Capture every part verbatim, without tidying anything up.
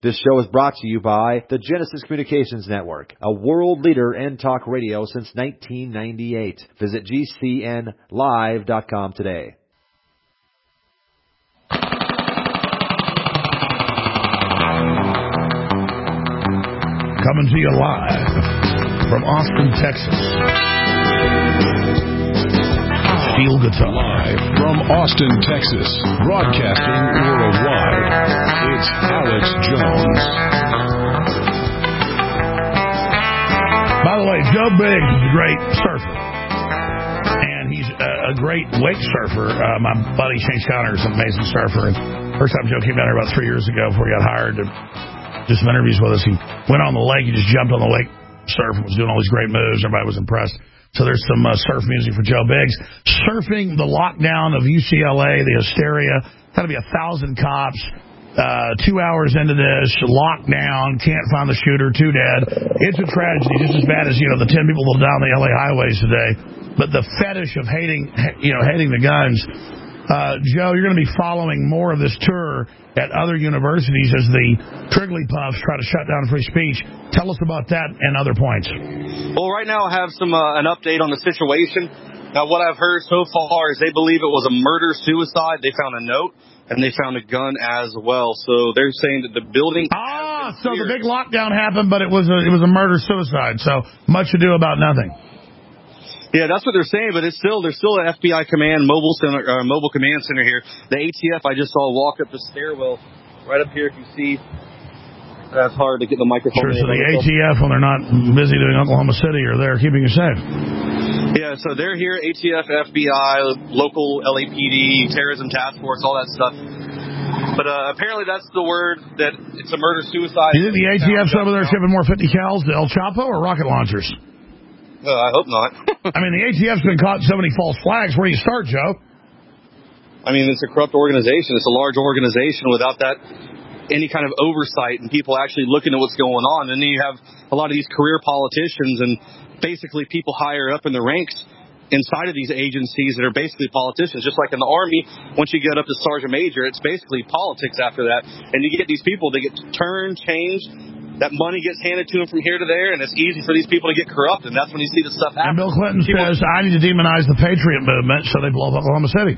This show is brought to you by the Genesis Communications Network, a world leader in talk radio since nineteen ninety-eight. Visit G C N live dot com today. Coming to you live from Austin, Texas. Steel guitar. Live from Austin, Texas. Broadcasting worldwide. It's Alex Jones. By the way, Joe Biggs is a great surfer. And he's a, a great wake surfer. Uh, my buddy Shane Scott is an amazing surfer. And first time Joe came down here about three years ago before he got hired to do some interviews with us. He went on the lake. He just jumped on the lake, surf, and was doing all these great moves. Everybody was impressed. So there's some uh, surf music for Joe Biggs. Surfing the lockdown of U C L A, the hysteria. Got to be a thousand cops. Uh, two hours into this, lockdown, can't find the shooter, two dead. It's a tragedy, just as bad as, you know, the ten people that died on the L A highways today. But the fetish of hating, you know, hating the guns. Uh, Joe, you're going to be following more of this tour at other universities as the Trigglypuffs try to shut down free speech. Tell us about that and other points. Well, right now I have some uh, an update on the situation. Now, what I've heard so far is they believe it was a murder-suicide. They found a note, and they found a gun as well. So they're saying that the building... Ah, so the big lockdown happened, but it was a, it was a murder-suicide. So much ado about nothing. Yeah, that's what they're saying, but it's still there's still an F B I command mobile center, uh, mobile command center here. The A T F I just saw walk up the stairwell right up here. If you see, that's hard to get the microphone. Sure. So the A T F, when they're not busy doing Oklahoma City, are there keeping you safe. Yeah, so they're here. A T F, F B I, local L A P D, terrorism task force, all that stuff. But uh, apparently that's the word that it's a murder suicide. You think the A T F's over there shipping more fifty cals to El Chapo or rocket launchers? Uh, I hope not. I mean, the A T F's been caught so many false flags. Where do you start, Joe? I mean, it's a corrupt organization. It's a large organization without that any kind of oversight and people actually looking at what's going on. And then you have a lot of these career politicians and basically people higher up in the ranks inside of these agencies that are basically politicians. Just like in the Army, once you get up to Sergeant Major, it's basically politics after that. And you get these people, they get turned, changed. That money gets handed to them from here to there, and it's easy for these people to get corrupt, and that's when you see this stuff happen. And Bill Clinton people, says, I need to demonize the Patriot movement, so they blow up Oklahoma City.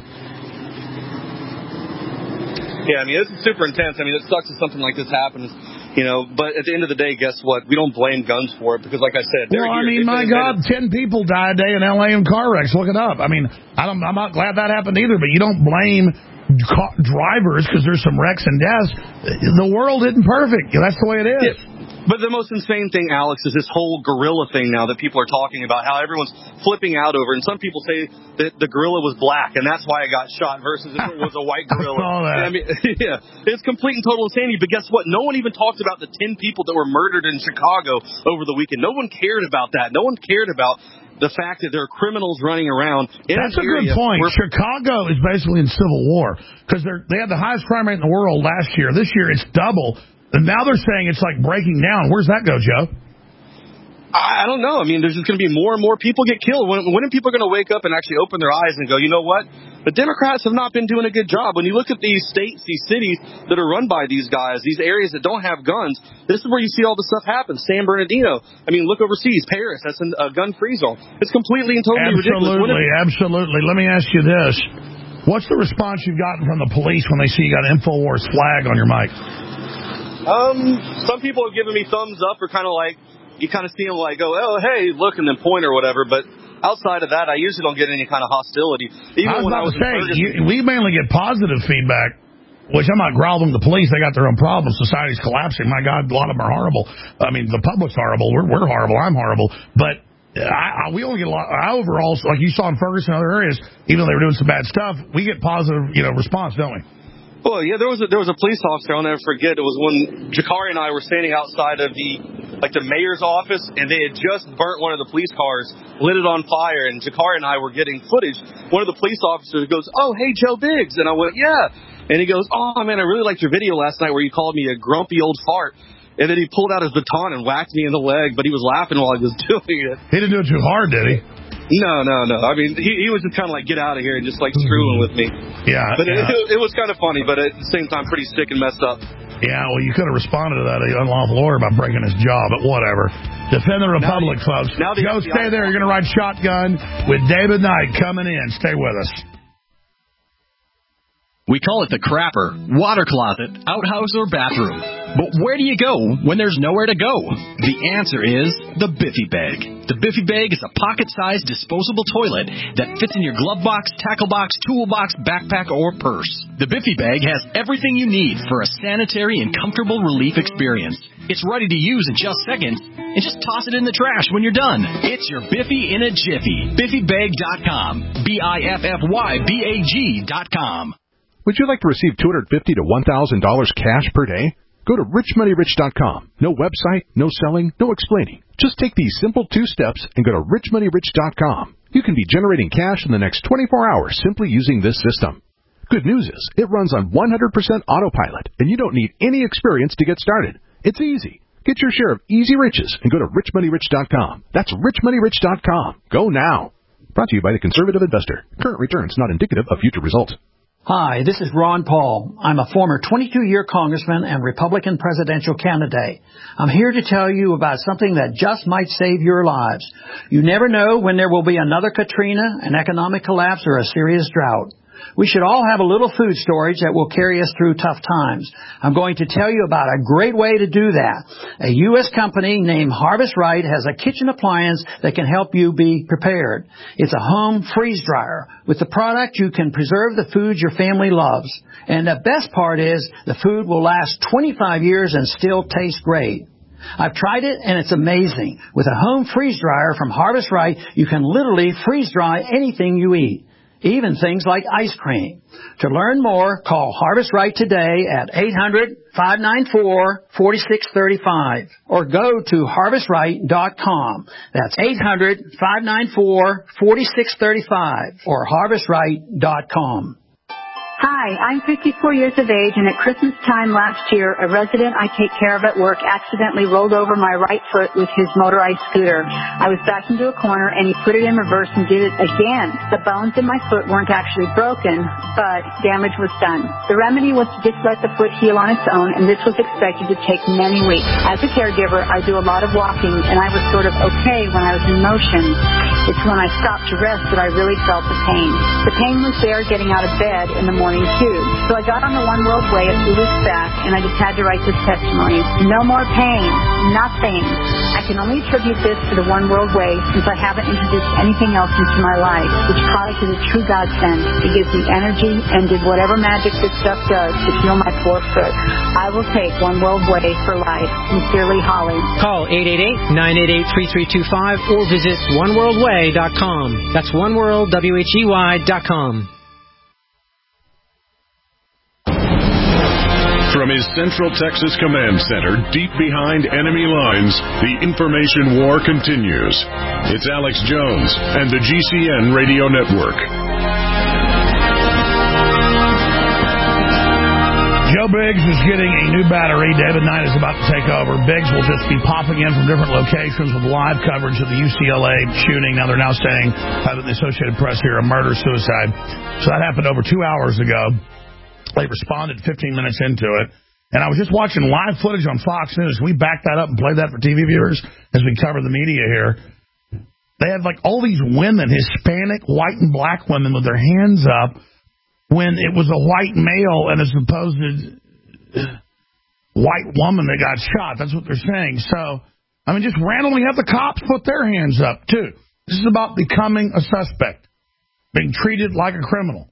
Yeah, I mean, this is super intense. I mean, it sucks that something like this happens, you know, but at the end of the day, guess what? We don't blame guns for it, because like I said, they're Well, I here. mean, my God, ten people die a day in L A in car wrecks. Look it up. I mean, I don't, I'm not glad that happened either, but you don't blame car- drivers because there's some wrecks and deaths. The world isn't perfect. That's the way it is. Yeah. But the most insane thing, Alex, is this whole gorilla thing now that people are talking about, how everyone's flipping out over. And some people say that the gorilla was black, and that's why it got shot, versus if it was a white gorilla. I saw that. I mean, yeah, it's complete and total insanity. But guess what? No one even talked about the ten people that were murdered in Chicago over the weekend. No one cared about that. No one cared about the fact that there are criminals running around in That's an a good point. Chicago is basically in civil war because they had the highest crime rate in the world last year. This year it's double. And now they're saying it's like breaking down. Where's that go, Joe? I don't know. I mean, there's just going to be more and more people get killed. When, when are people going to wake up and actually open their eyes and go, you know what? The Democrats have not been doing a good job. When you look at these states, these cities that are run by these guys, these areas that don't have guns, this is where you see all the stuff happen. San Bernardino. I mean, look overseas. Paris, that's a gun-free zone. It's completely and totally absolutely, ridiculous. Absolutely, absolutely. Let me ask you this. What's the response you've gotten from the police when they see you got an InfoWars flag on your mic? Um, some people have given me thumbs up or kind of like, you kind of see them like, go, oh, hey, look, and then point or whatever. But outside of that, I usually don't get any kind of hostility. Even I was when about I was to say, Ferguson, you, we mainly get positive feedback, which I'm not growling the police. They got their own problems. Society's collapsing. My God, a lot of them are horrible. I mean, the public's horrible. We're, we're horrible. I'm horrible. But I, I, we only get a lot. I overall, like you saw in Ferguson and other areas, even though they were doing some bad stuff, we get positive, you know, response, don't we? Well, yeah, there was a, there was a police officer, I'll never forget. It was when Jakari and I were standing outside of the, like the mayor's office, and they had just burnt one of the police cars, lit it on fire, and Jakari and I were getting footage. One of the police officers goes, oh, hey, Joe Biggs. And I went, yeah. And he goes, oh, man, I really liked your video last night where you called me a grumpy old fart. And then he pulled out his baton and whacked me in the leg, but he was laughing while he was doing it. He didn't do it too hard, did he? No, no, no. I mean, he, he was just kind of like, get out of here and just like screwing with me. Yeah. But yeah. It, it, it was kind of funny, but at the same time, pretty sick and messed up. Yeah, well, you could have responded to that unlawful order by breaking his jaw, but whatever. Defend the Republic, now, folks. Now the Go F B I stay there. You're going to ride shotgun with David Knight coming in. Stay with us. We call it the crapper, water closet, outhouse, or bathroom. But where do you go when there's nowhere to go? The answer is the Biffy Bag. The Biffy Bag is a pocket-sized disposable toilet that fits in your glove box, tackle box, toolbox, backpack, or purse. The Biffy Bag has everything you need for a sanitary and comfortable relief experience. It's ready to use in just seconds, and just toss it in the trash when you're done. It's your Biffy in a jiffy. Biffy Bag dot com. B I F F Y B A G dot com. Would you like to receive two hundred fifty dollars to one thousand dollars cash per day? Go to rich money rich dot com. No website, no selling, no explaining. Just take these simple two steps and go to rich money rich dot com. You can be generating cash in the next twenty-four hours simply using this system. Good news is, it runs on one hundred percent autopilot, and you don't need any experience to get started. It's easy. Get your share of easy riches and go to rich money rich dot com. That's rich money rich dot com. Go now. Brought to you by the Conservative Investor. Current returns not indicative of future results. Hi, this is Ron Paul. I'm a former twenty-two-year congressman and Republican presidential candidate. I'm here to tell you about something that just might save your lives. You never know when there will be another Katrina, an economic collapse, or a serious drought. We should all have a little food storage that will carry us through tough times. I'm going to tell you about a great way to do that. A U S company named Harvest Right has a kitchen appliance that can help you be prepared. It's a home freeze dryer. With the product, you can preserve the food your family loves. And the best part is the food will last twenty-five years and still taste great. I've tried it, and it's amazing. With a home freeze dryer from Harvest Right, you can literally freeze dry anything you eat, even things like ice cream. To learn more, call Harvest Right today at eight hundred, five nine four, four six three five or go to harvest right dot com. That's eight hundred, five nine four, four six three five or harvest right dot com. Hi, I'm fifty-four years of age, and at Christmas time last year, a resident I take care of at work accidentally rolled over my right foot with his motorized scooter. I was backed into a corner, and he put it in reverse and did it again. The bones in my foot weren't actually broken, but damage was done. The remedy was to just let the foot heal on its own, and this was expected to take many weeks. As a caregiver, I do a lot of walking, and I was sort of okay when I was in motion. It's when I stopped to rest that I really felt the pain. The pain was there getting out of bed in the morning, too. So I got on the One World Way a few weeks back, and I just had to write this testimony. No more pain. Nothing. I can only attribute this to the One World Way since I haven't introduced anything else into my life. Which product is a true godsend. It gives me energy and did whatever magic this stuff does to heal my poor foot. I will take One World Way for life. Sincerely, Holly. Call eight eight eight, nine eight eight, three three two five or visit one world way dot com. That's one world, W H E Y dot com. From his Central Texas Command Center, deep behind enemy lines, the information war continues. It's Alex Jones and the G C N Radio Network. Joe Biggs is getting a new battery. David Knight is about to take over. Biggs will just be popping in from different locations with live coverage of the U C L A shooting. Now they're now saying, by the Associated Press here, a murder-suicide. So that happened over two hours ago. They responded fifteen minutes into it. And I was just watching live footage on Fox News. We backed that up and played that for T V viewers as we cover the media here. They had like all these women, Hispanic, white, and black women with their hands up when it was a white male and a supposed white woman that got shot. That's what they're saying. So, I mean, just randomly have the cops put their hands up, too. This is about becoming a suspect, being treated like a criminal.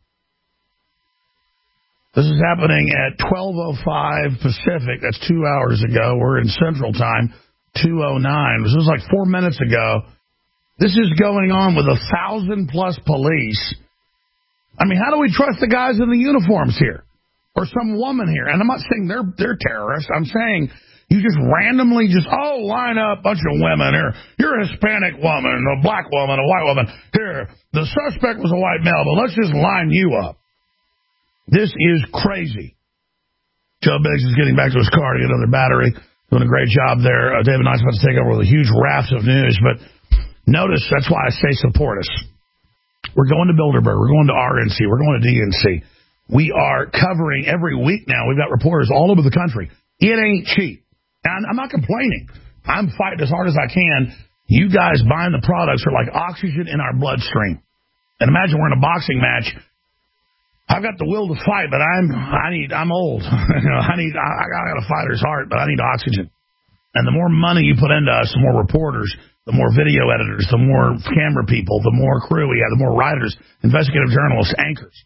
This is happening at twelve oh five Pacific. That's two hours ago. We're in Central Time, two oh nine. This was like four minutes ago. This is going on with a thousand plus police. I mean, how do we trust the guys in the uniforms here? Or some woman here? And I'm not saying they're they're terrorists. I'm saying you just randomly just, oh, line up a bunch of women here. You're a Hispanic woman, a black woman, a white woman. Here, the suspect was a white male, but let's just line you up. This is crazy. Joe Biggs is getting back to his car to get another battery. Doing a great job there. Uh, David Knight's about to take over with a huge raft of news. But notice, that's why I say support us. We're going to Bilderberg. We're going to R N C. We're going to D N C. We are covering every week now. We've got reporters all over the country. It ain't cheap. And I'm not complaining. I'm fighting as hard as I can. You guys buying the products are like oxygen in our bloodstream. And imagine we're in a boxing match. I've got the will to fight, but I'm I need I'm old. you know, I need I, I got a fighter's heart, but I need oxygen. And the more money you put into us, the more reporters, the more video editors, the more camera people, the more crew we have, the more writers, investigative journalists, anchors.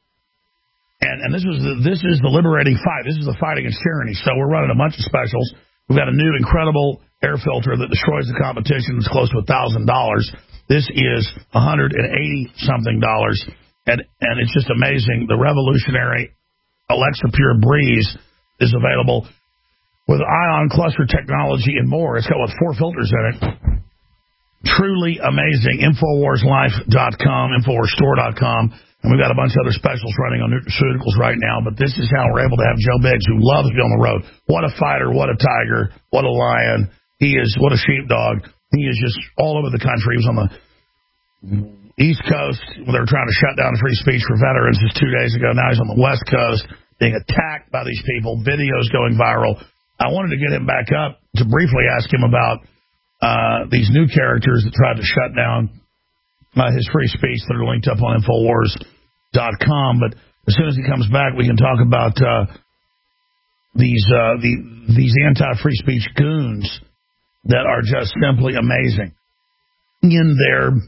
And and this was the, this is the liberating fight. This is the fight against tyranny. So we're running a bunch of specials. We've got a new incredible air filter that destroys the competition. It's close to a thousand dollars. This is one hundred and eighty something dollars. And and it's just amazing. The revolutionary Alexa Pure Breeze is available with ion cluster technology and more. It's got what, four filters in it. Truly amazing. Infowars Life dot com, Infowars Store dot com. And we've got a bunch of other specials running on nutraceuticals right now. But this is how we're able to have Joe Biggs, who loves to be on the road. What a fighter. What a tiger. What a lion. He is, what a sheepdog. He is just all over the country. He was on the East Coast, when they were trying to shut down free speech for veterans just two days ago. Now he's on the West Coast being attacked by these people, videos going viral. I wanted to get him back up to briefly ask him about uh, these new characters that tried to shut down uh, his free speech that are linked up on Infowars dot com. But as soon as he comes back, we can talk about uh, these uh, the, these anti-free speech goons that are just simply amazing. In their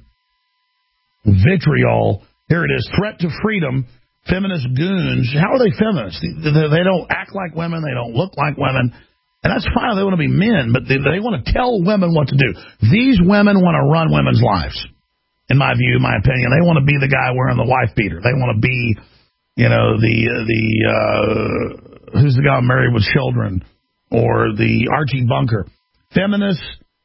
vitriol, here it is, threat to freedom, feminist goons. How are they feminists? They, they don't act like women, they don't look like women, and that's fine. They want to be men, but they, they want to tell women what to do. These women want to run women's lives, in my view, my opinion. They want to be the guy wearing the wife beater. They want to be, you know, the the uh, who's the guy married with children, or the Archie Bunker. Feminist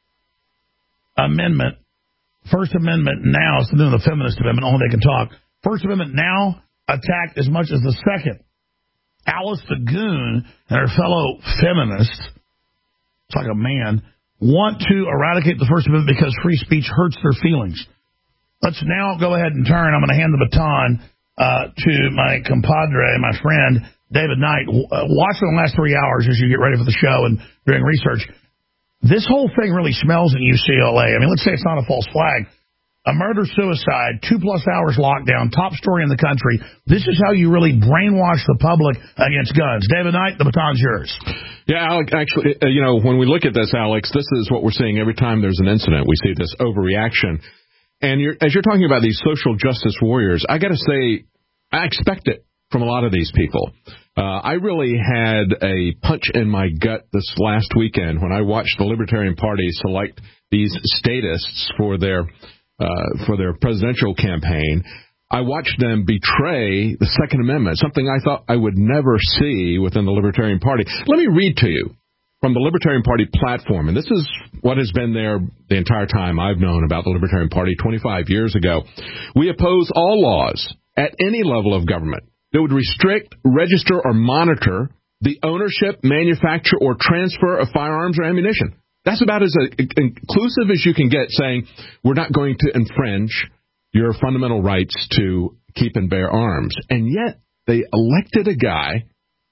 amendment. First Amendment now, instead of the Feminist Amendment, only they can talk. First Amendment now attacked as much as the Second. Alice the Goon and her fellow feminists, it's like a man, want to eradicate the First Amendment because free speech hurts their feelings. Let's now go ahead and turn. I'm going to hand the baton uh, to my compadre, my friend, David Knight. Uh, watch the last three hours as you get ready for the show and doing research. This whole thing really smells in U C L A. I mean, let's say it's not a false flag. A murder-suicide, two-plus hours lockdown, top story in the country. This is how you really brainwash the public against guns. David Knight, the baton's yours. Yeah, Alex, actually, uh, you know, when we look at this, Alex, this is what we're seeing every time there's an incident. We see this overreaction. And you're, as you're talking about these social justice warriors, I got to say, I expect it from a lot of these people. Uh, I really had a punch in my gut this last weekend when I watched the Libertarian Party select these statists for their uh, for their presidential campaign. I watched them betray the Second Amendment, something I thought I would never see within the Libertarian Party. Let me read to you from the Libertarian Party platform, and this is what has been there the entire time I've known about the Libertarian Party twenty-five years ago. We oppose all laws at any level of government that would restrict, register, or monitor the ownership, manufacture, or transfer of firearms or ammunition. That's about as inclusive as you can get, saying we're not going to infringe your fundamental rights to keep and bear arms. And yet they elected a guy,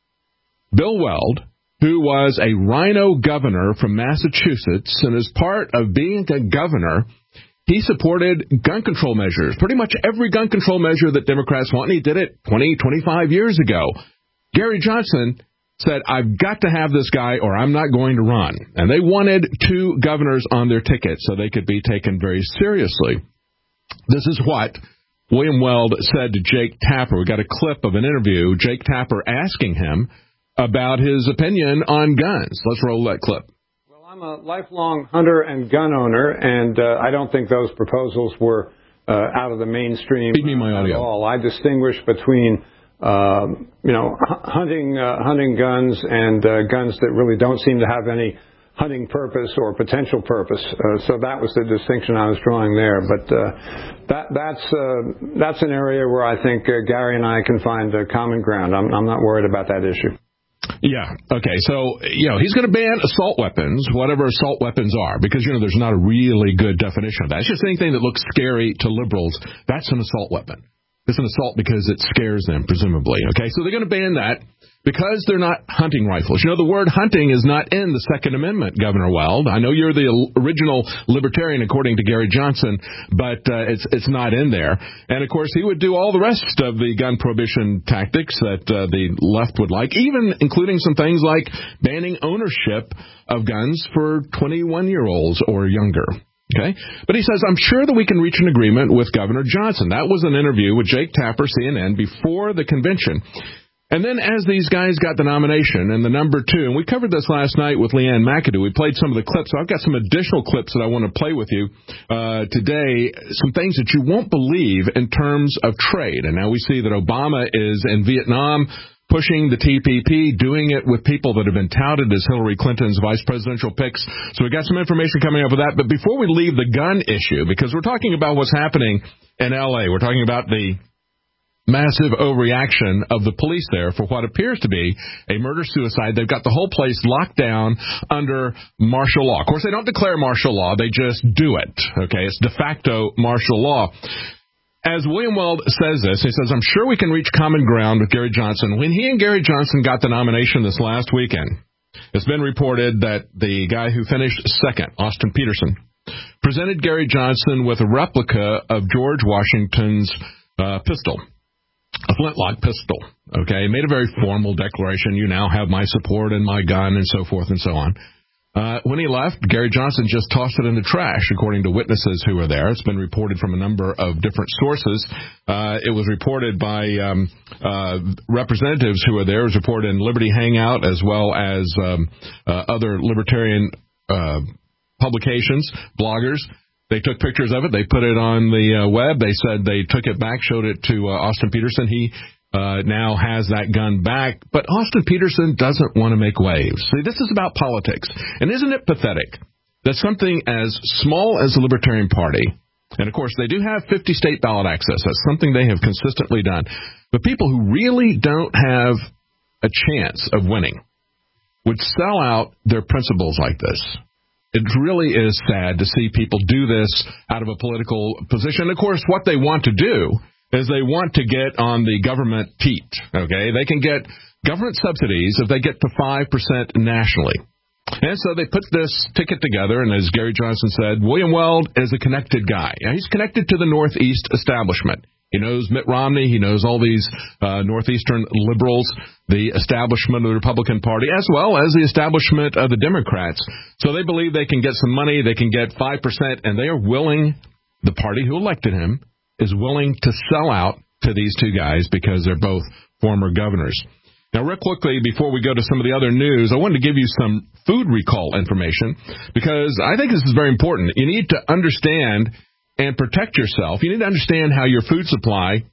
Bill Weld, who was a rhino governor from Massachusetts, and as part of being a governor, he supported gun control measures, pretty much every gun control measure that Democrats want, and he did it twenty, twenty-five years ago. Gary Johnson said, I've got to have this guy or I'm not going to run. And they wanted two governors on their ticket so they could be taken very seriously. This is what William Weld said to Jake Tapper. We got a clip of an interview, Jake Tapper asking him about his opinion on guns. Let's roll that clip. I'm a lifelong hunter and gun owner, and uh, I don't think those proposals were uh, out of the mainstream Feed me my audio. at all. I distinguish between, um, you know, hunting uh, hunting guns and uh, guns that really don't seem to have any hunting purpose or potential purpose. Uh, so that was the distinction I was drawing there. But uh, that that's uh, that's an area where I think uh, Gary and I can find uh, common ground. I'm, I'm not worried about that issue. Yeah. Okay. So, you know, he's going to ban assault weapons, whatever assault weapons are, because, you know, there's not a really good definition of that. It's just anything that looks scary to liberals. That's an assault weapon. It's an assault because it scares them, presumably. Okay, so they're going to ban that because they're not hunting rifles. You know, the word hunting is not in the Second Amendment, Governor Weld. I know you're the original libertarian, according to Gary Johnson, but uh, it's it's not in there. And, of course, he would do all the rest of the gun prohibition tactics that uh, the left would like, even including some things like banning ownership of guns for twenty-one-year-olds or younger. Okay, but he says, I'm sure that we can reach an agreement with Governor Johnson. That was an interview with Jake Tapper, C N N, before the convention. And then as these guys got the nomination and the number two, and we covered this last night with Leanne McAdoo, we played some of the clips. So I've got some additional clips that I want to play with you uh, today, some things that you won't believe in terms of trade. And now we see that Obama is in Vietnam, pushing the T P P, doing it with people that have been touted as Hillary Clinton's vice presidential picks. So we got some information coming up with that. But before we leave the gun issue, because we're talking about what's happening in L A, we're talking about the massive overreaction of the police there for what appears to be a murder-suicide. They've got the whole place locked down under martial law. Of course, they don't declare martial law. They just do it. Okay, it's de facto martial law. As William Weld says this, he says, I'm sure we can reach common ground with Gary Johnson. When he and Gary Johnson got the nomination this last weekend, it's been reported that the guy who finished second, Austin Peterson, presented Gary Johnson with a replica of George Washington's uh, pistol, a flintlock pistol. Okay, made a very formal declaration. You now have my support and my gun and so forth and so on. Uh, when he left, Gary Johnson just tossed it in the trash, according to witnesses who were there. It's been reported from a number of different sources. Uh, it was reported by um, uh, representatives who were there. It was reported in Liberty Hangout as well as um, uh, other libertarian uh, publications, bloggers. They took pictures of it. They put it on the uh, web. They said they took it back, showed it to uh, Austin Peterson. He Uh, now has that gun back, but Austin Peterson doesn't want to make waves. See, this is about politics. And isn't it pathetic that something as small as the Libertarian Party, and of course they do have fifty state ballot access, that's something they have consistently done, but people who really don't have a chance of winning would sell out their principles like this. It really is sad to see people do this out of a political position. Of course, what they want to do is they want to get on the government teat, okay? They can get government subsidies if they get to five percent nationally. And so they put this ticket together, and as Gary Johnson said, William Weld is a connected guy. Now, he's connected to the Northeast establishment. He knows Mitt Romney. He knows all these uh, Northeastern liberals, the establishment of the Republican Party, as well as the establishment of the Democrats. So they believe they can get some money, they can get five percent, and they are willing, the party who elected him, is willing to sell out to these two guys because they're both former governors. Now, real quickly, before we go to some of the other news, I wanted to give you some food recall information because I think this is very important. You need to understand and protect yourself. You need to understand how your food supply,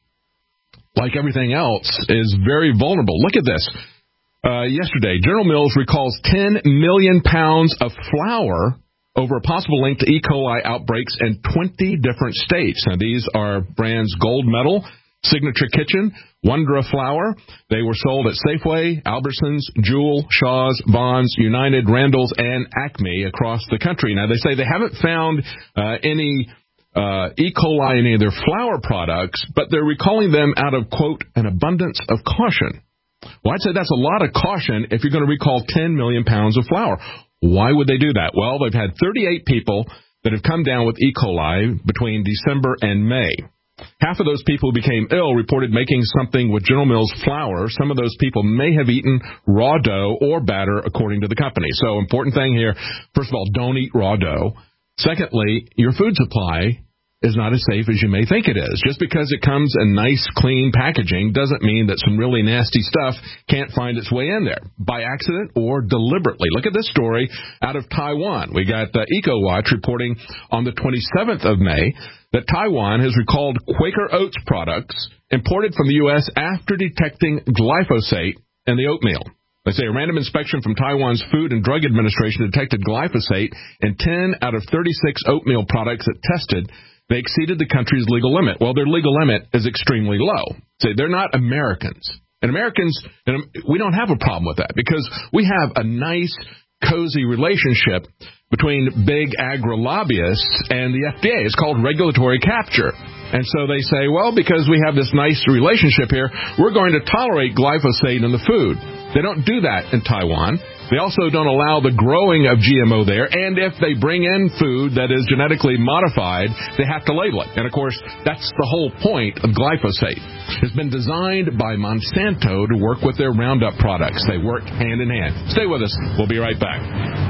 like everything else, is very vulnerable. Look at this. Uh, yesterday, General Mills recalls ten million pounds of flour over a possible link to E. coli outbreaks in twenty different states. Now, these are brands Gold Medal, Signature Kitchen, Wondra Flour. They were sold at Safeway, Albertsons, Jewel, Shaw's, Vons, United, Randall's, and Acme across the country. Now, they say they haven't found uh, any uh, E. coli in any of their flour products, but they're recalling them out of, quote, an abundance of caution. Well, I'd say that's a lot of caution if you're going to recall ten million pounds of flour. Why would they do that? Well, they've had thirty-eight people that have come down with E. coli between December and May. Half of those people who became ill reported making something with General Mills flour. Some of those people may have eaten raw dough or batter, according to the company. So, important thing here, first of all, don't eat raw dough. Secondly, your food supply is not as safe as you may think it is. Just because it comes in nice, clean packaging doesn't mean that some really nasty stuff can't find its way in there by accident or deliberately. Look at this story out of Taiwan. We got uh, EcoWatch reporting on the twenty-seventh of May that Taiwan has recalled Quaker Oats products imported from the U S after detecting glyphosate in the oatmeal. They say a random inspection from Taiwan's Food and Drug Administration detected glyphosate in ten out of thirty-six oatmeal products it tested. They exceeded the country's legal limit. Well, their legal limit is extremely low. So they're not Americans. And Americans, and we don't have a problem with that because we have a nice, cozy relationship between big agri-lobbyists and the F D A. It's called regulatory capture. And so they say, well, because we have this nice relationship here, we're going to tolerate glyphosate in the food. They don't do that in Taiwan. They also don't allow the growing of G M O there, and if they bring in food that is genetically modified, they have to label it. And, of course, that's the whole point of glyphosate. It's been designed by Monsanto to work with their Roundup products. They work hand in hand. Stay with us. We'll be right back.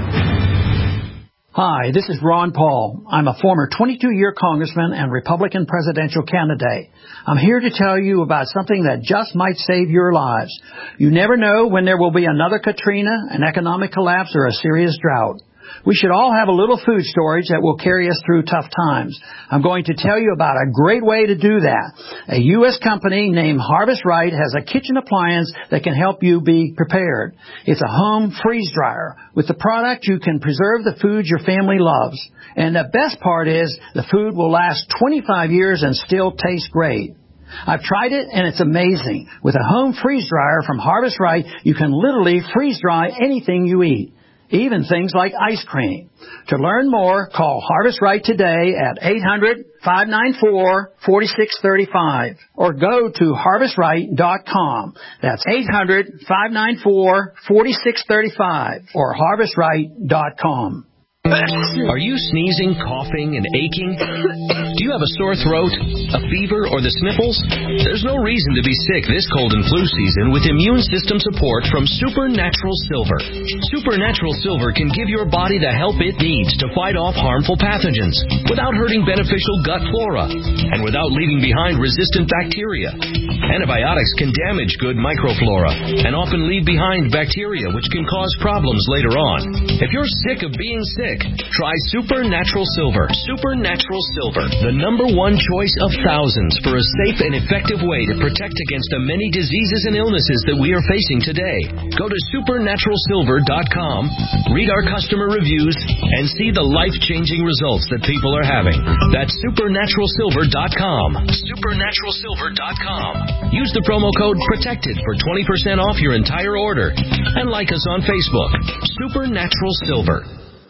Hi, this is Ron Paul. I'm a former twenty-two-year congressman and Republican presidential candidate. I'm here to tell you about something that just might save your lives. You never know when there will be another Katrina, an economic collapse, or a serious drought. We should all have a little food storage that will carry us through tough times. I'm going to tell you about a great way to do that. A U S company named Harvest Right has a kitchen appliance that can help you be prepared. It's a home freeze dryer. With the product, you can preserve the food your family loves. And the best part is the food will last twenty-five years and still taste great. I've tried it, and it's amazing. With a home freeze dryer from Harvest Right, you can literally freeze dry anything you eat, even things like ice cream. To learn more, call Harvest Right today at eight hundred, five nine four, four six three five or go to harvest right dot com. That's eight hundred, five nine four, four six three five or harvest right dot com. Are you sneezing, coughing, and aching? Do you have a sore throat, a fever, or the sniffles? There's no reason to be sick this cold and flu season with immune system support from Supernatural Silver. Supernatural Silver can give your body the help it needs to fight off harmful pathogens without hurting beneficial gut flora and without leaving behind resistant bacteria. Antibiotics can damage good microflora and often leave behind bacteria which can cause problems later on. If you're sick of being sick, try Supernatural Silver. Supernatural Silver, the number one choice of thousands for a safe and effective way to protect against the many diseases and illnesses that we are facing today. Go to supernatural silver dot com, read our customer reviews, and see the life-changing results that people are having. That's supernatural silver dot com. supernatural silver dot com. Use the promo code PROTECTED for twenty percent off your entire order. And like us on Facebook. Supernatural Silver.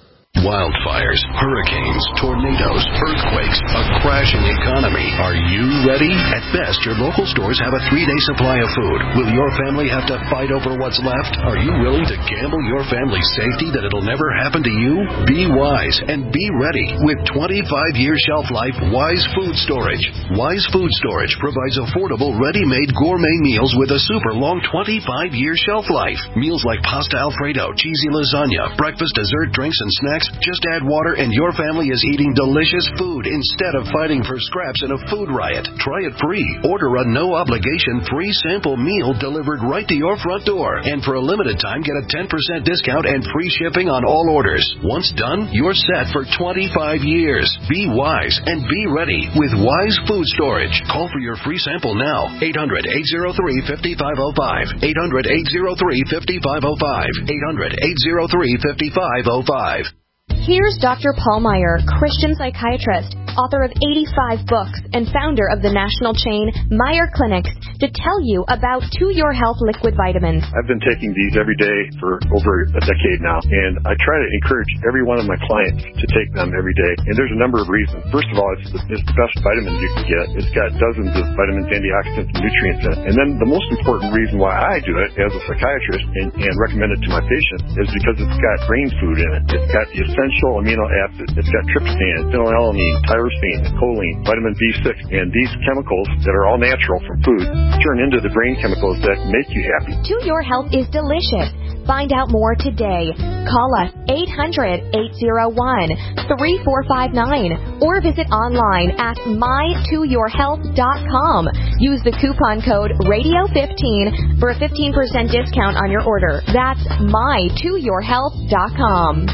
Wildfires, hurricanes, tornadoes, earthquakes, a crashing economy. Are you ready? At best, your local stores have a three-day supply of food. Will your family have to fight over what's left? Are you willing to gamble your family's safety that it'll never happen to you? Be wise and be ready with twenty-five year shelf life Wise Food Storage. Wise Food Storage provides affordable, ready-made gourmet meals with a super long twenty-five year shelf life. Meals like pasta Alfredo, cheesy lasagna, breakfast, dessert, drinks, and snacks. Just add water and your family is eating delicious food instead of fighting for scraps in a food riot. Try it free. Order a no-obligation free sample meal delivered right to your front door. And for a limited time, get a ten percent discount and free shipping on all orders. Once done, you're set for twenty-five years. Be wise and be ready with Wise Food Storage. Call for your free sample now. eight hundred, eight oh three, five five oh five. eight hundred, eight oh three, five five oh five. eight hundred, eight oh three, five five oh five. Here's Doctor Paul Meyer, Christian psychiatrist, author of eighty-five books, and founder of the national chain Meyer Clinics, to tell you about To Your Health liquid vitamins. I've been taking these every day for over a decade now, and I try to encourage every one of my clients to take them every day. And there's a number of reasons. First of all, it's the, it's the best vitamins you can get. It's got dozens of vitamins, antioxidants, and nutrients in it. And then the most important reason why I do it as a psychiatrist and, and recommend it to my patients is because it's got brain food in it. It's got the essential amino acids. It's got tryptophan, phenylalanine, tyrosine, choline, vitamin B six, and these chemicals that are all natural from food turn into the brain chemicals that make you happy. To Your Health is delicious. Find out more today. Call us eight hundred, eight oh one, three four five nine or visit online at my to your health dot com. Use the coupon code radio fifteen for a fifteen percent discount on your order. That's my to your health dot com.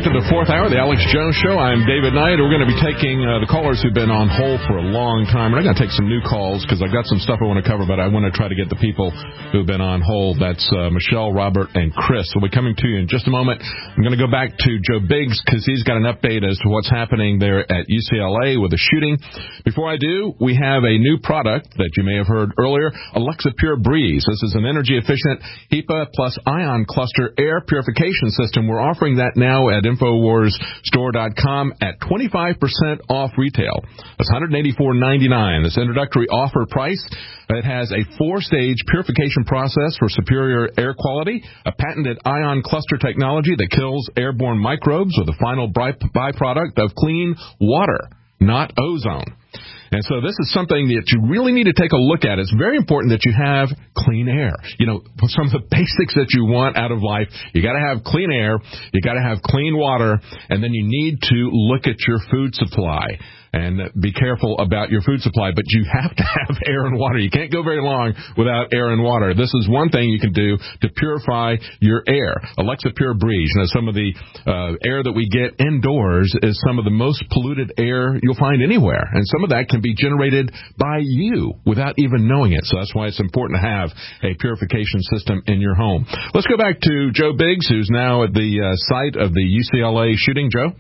back to the fourth hour of the Alex Jones Show. I'm David Knight. We're going to be taking uh, the callers who've been on hold for a long time. We're not going to take some new calls because I've got some stuff I want to cover, but I want to try to get the people who've been on hold. That's uh, Michelle, Robert, and Chris. We'll be coming to you in just a moment. I'm going to go back to Joe Biggs because he's got an update as to what's happening there at U C L A with the shooting. Before I do, we have a new product that you may have heard earlier, Alexa Pure Breeze. This is an energy-efficient HEPA plus ion cluster air purification system. We're offering that now at Infowars Store dot com at twenty-five percent off retail. That's one hundred eighty-four ninety-nine. This introductory offer price. It has a four-stage purification process for superior air quality, a patented ion cluster technology that kills airborne microbes with a final byproduct of clean water, not ozone. And so this is something that you really need to take a look at. It's very important that you have clean air. You know, some of the basics that you want out of life, you got to have clean air, you got to have clean water, and then you need to look at your food supply. And be careful about your food supply, but you have to have air and water. You can't go very long without air and water. This is one thing you can do to purify your air. Alexa Pure Breeze. You know, some of the uh, air that we get indoors is some of the most polluted air you'll find anywhere. And some of that can be generated by you without even knowing it. So that's why it's important to have a purification system in your home. Let's go back to Joe Biggs, who's now at the uh, site of the U C L A shooting. Joe?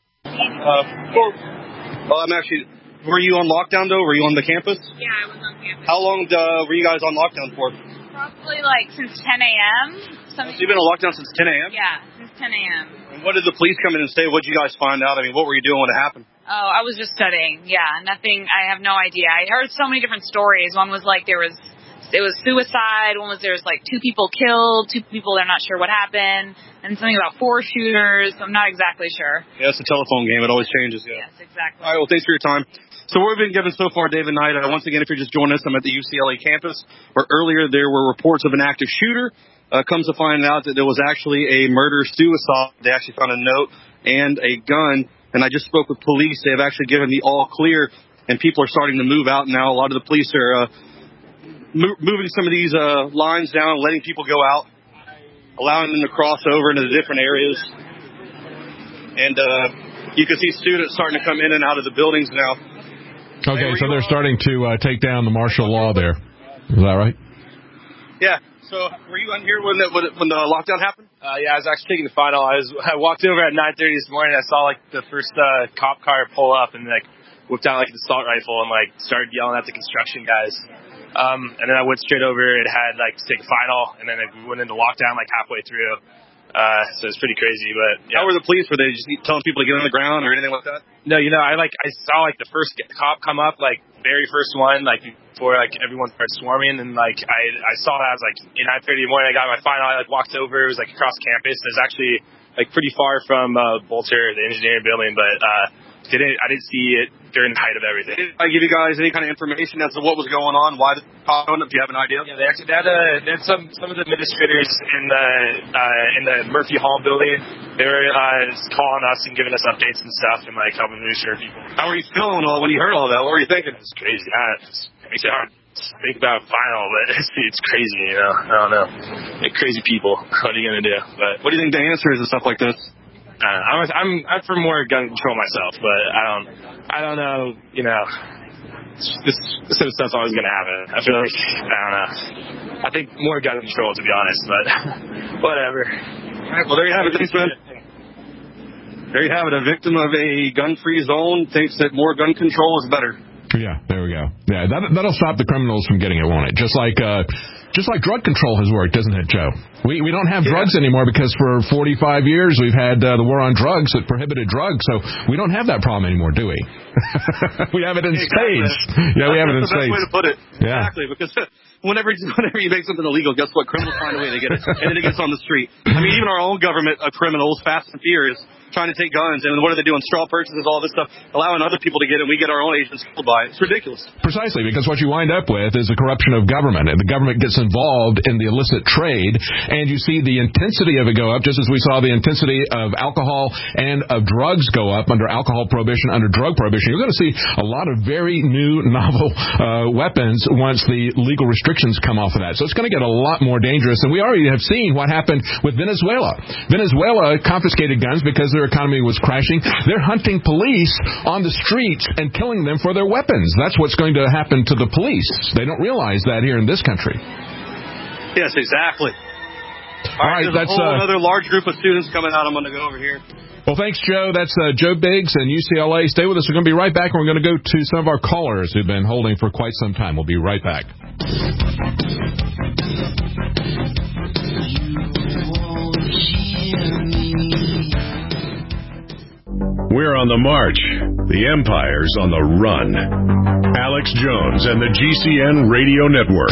Uh, for- Well, I'm actually, were you on lockdown, though? Were you on the campus? Yeah, I was on campus. How long uh, were you guys on lockdown for? Probably, like, since ten a.m. So you've been on lockdown since ten a.m.? Yeah, since ten a.m. And what did the police come in and say? What did you guys find out? I mean, what were you doing when it happened? Oh, I was just studying. Yeah, nothing. I have no idea. I heard so many different stories. One was, like, there was, it was suicide. One was there was, like, two people killed, two people, they're not sure what happened. And something about four shooters. I'm not exactly sure. Yeah, it's a telephone game. It always changes. Yeah. Yes, exactly. All right, well, thanks for your time. So what we've been given so far, David Knight, uh, once again, if you're just joining us, I'm at the U C L A campus, where earlier there were reports of an active shooter. Uh, comes to find out that there was actually a murder-suicide. They actually found a note and a gun. And I just spoke with police. They have actually given the all clear, and people are starting to move out now. A lot of the police are uh, mo- moving some of these uh, lines down, letting people go out, allowing them to cross over into the different areas. And uh, you can see students starting to come in and out of the buildings now. Okay, so they're starting to uh, take down the martial law there. Is that right? Yeah. So were you on here when the, when the lockdown happened? Uh, yeah, I was actually taking the final. I was I walked over at nine thirty this morning. I saw like the first uh, cop car pull up and like whipped out like an assault rifle and like started yelling at the construction guys. Um, and then I went straight over. It had like to take a final, and then it went into lockdown like halfway through. Uh, so it's pretty crazy. But yeah. How were the police? Were they just telling people to get on the ground or anything like that? No, you know, I like I saw like the first cop come up, like very first one, like before like everyone started swarming, and like I I saw that. I was like in nine thirty in the morning. I got my final. I like walked over. It was like across campus. It was actually like pretty far from uh, Bolter, the engineering building, but uh, didn't I didn't see it during the height of everything. Did I give you guys any kind of information as to what was going on? Why the cop on it? Do you have an idea? Yeah, they actually they had, uh, they had some some of the administrators in the uh, in the Murphy Hall building. They were uh, calling us and giving us updates and stuff and like helping reassure people. How were you feeling all when you heard all that? What were you thinking? It's crazy. Uh, it makes it hard to think about final, but it's, it's crazy. You know, I don't know. Like, crazy people. What are you gonna do? But what do you think the answer is to stuff like this? Uh, I'm, I'm I'm for more gun control myself, but I don't I don't know. You know, this this sort of stuff's always gonna happen. I feel like I don't know. I think more gun control, to be honest, but whatever. All right, well, there you have it. Thanks, man. There you have it. A victim of a gun-free zone thinks that more gun control is better. Yeah, there we go. Yeah, that, that'll stop the criminals from getting it, won't it? Just like uh, just like drug control has worked, doesn't it, Joe? We we don't have yeah. drugs anymore because for forty-five years we've had uh, the war on drugs that prohibited drugs, so we don't have that problem anymore, do we? We have it in exactly. spades. Yeah, we have it in That's spades. the best way to put it. Yeah. Exactly, because whenever whenever you make something illegal, guess what? Criminals find a way to get it, and then it gets on the street. I mean, even our own government of criminals, Fast and Furious, trying to take guns, and what are they doing? Straw purchases, all this stuff, allowing other people to get it. We get our own agents killed by it. It's ridiculous. Precisely, because what you wind up with is the corruption of government, and the government gets involved in the illicit trade, and you see the intensity of it go up, just as we saw the intensity of alcohol and of drugs go up under alcohol prohibition, under drug prohibition. You're going to see a lot of very new, novel uh, weapons once the legal restrictions come off of that. So it's going to get a lot more dangerous, and we already have seen what happened with Venezuela. Venezuela confiscated guns because their economy was crashing, they're hunting police on the streets and killing them for their weapons. That's what's going to happen to the police. They don't realize that here in this country. Yes, exactly. All, All right, right that's a whole uh, another large group of students coming out. I'm going to go over here. Well, thanks, Joe. That's uh, Joe Biggs and U C L A. Stay with us. We're going to be right back, and we're going to go to some of our callers who've been holding for quite some time. We'll be right back. We're on the march. The Empire's on the run. Alex Jones and the G C N Radio Network.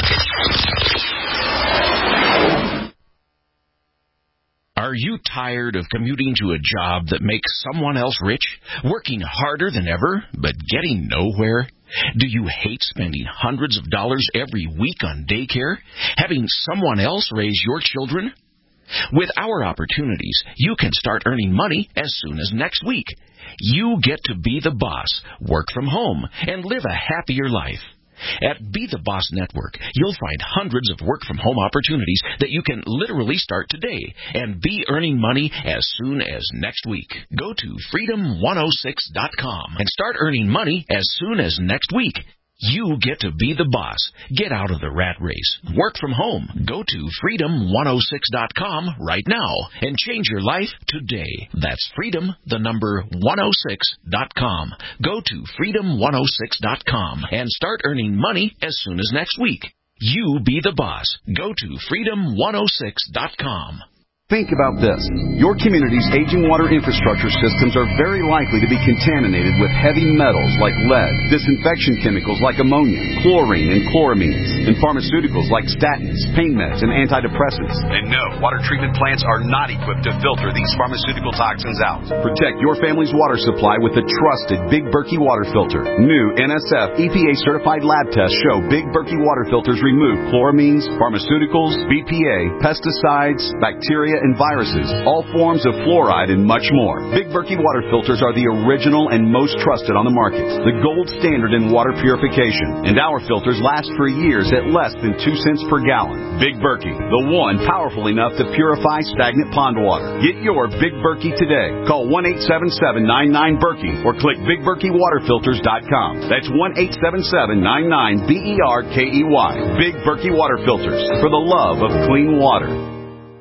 Are you tired of commuting to a job that makes someone else rich, working harder than ever, but getting nowhere? Do you hate spending hundreds of dollars every week on daycare, having someone else raise your children? With our opportunities, you can start earning money as soon as next week. You get to be the boss, work from home, and live a happier life. At Be the Boss Network, you'll find hundreds of work-from-home opportunities that you can literally start today and be earning money as soon as next week. Go to freedom one oh six dot com and start earning money as soon as next week. You get to be the boss. Get out of the rat race. Work from home. Go to freedom one oh six dot com right now and change your life today. That's freedom, the number one oh six dot com. Go to freedom one oh six dot com and start earning money as soon as next week. You be the boss. Go to freedom one oh six dot com. Think about this. Your community's aging water infrastructure systems are very likely to be contaminated with heavy metals like lead, disinfection chemicals like ammonia, chlorine and chloramines, and pharmaceuticals like statins, pain meds, and antidepressants. And no, water treatment plants are not equipped to filter these pharmaceutical toxins out. Protect your family's water supply with the trusted Big Berkey water filter. New N S F E P A-certified lab tests show Big Berkey water filters remove chloramines, pharmaceuticals, B P A, pesticides, bacteria, and viruses, all forms of fluoride, and much more. Big Berkey water filters are the original and most trusted on the market, the gold standard in water purification, and our filters last for years at less than two cents per gallon. Big Berkey, the one powerful enough to purify stagnant pond water. Get your Big Berkey today. Call one eight seven seven, nine nine, Berkey or click big berkey water filters dot com. That's one eight seven seven, nine nine, B E R K E Y. Big Berkey water filters, for the love of clean water.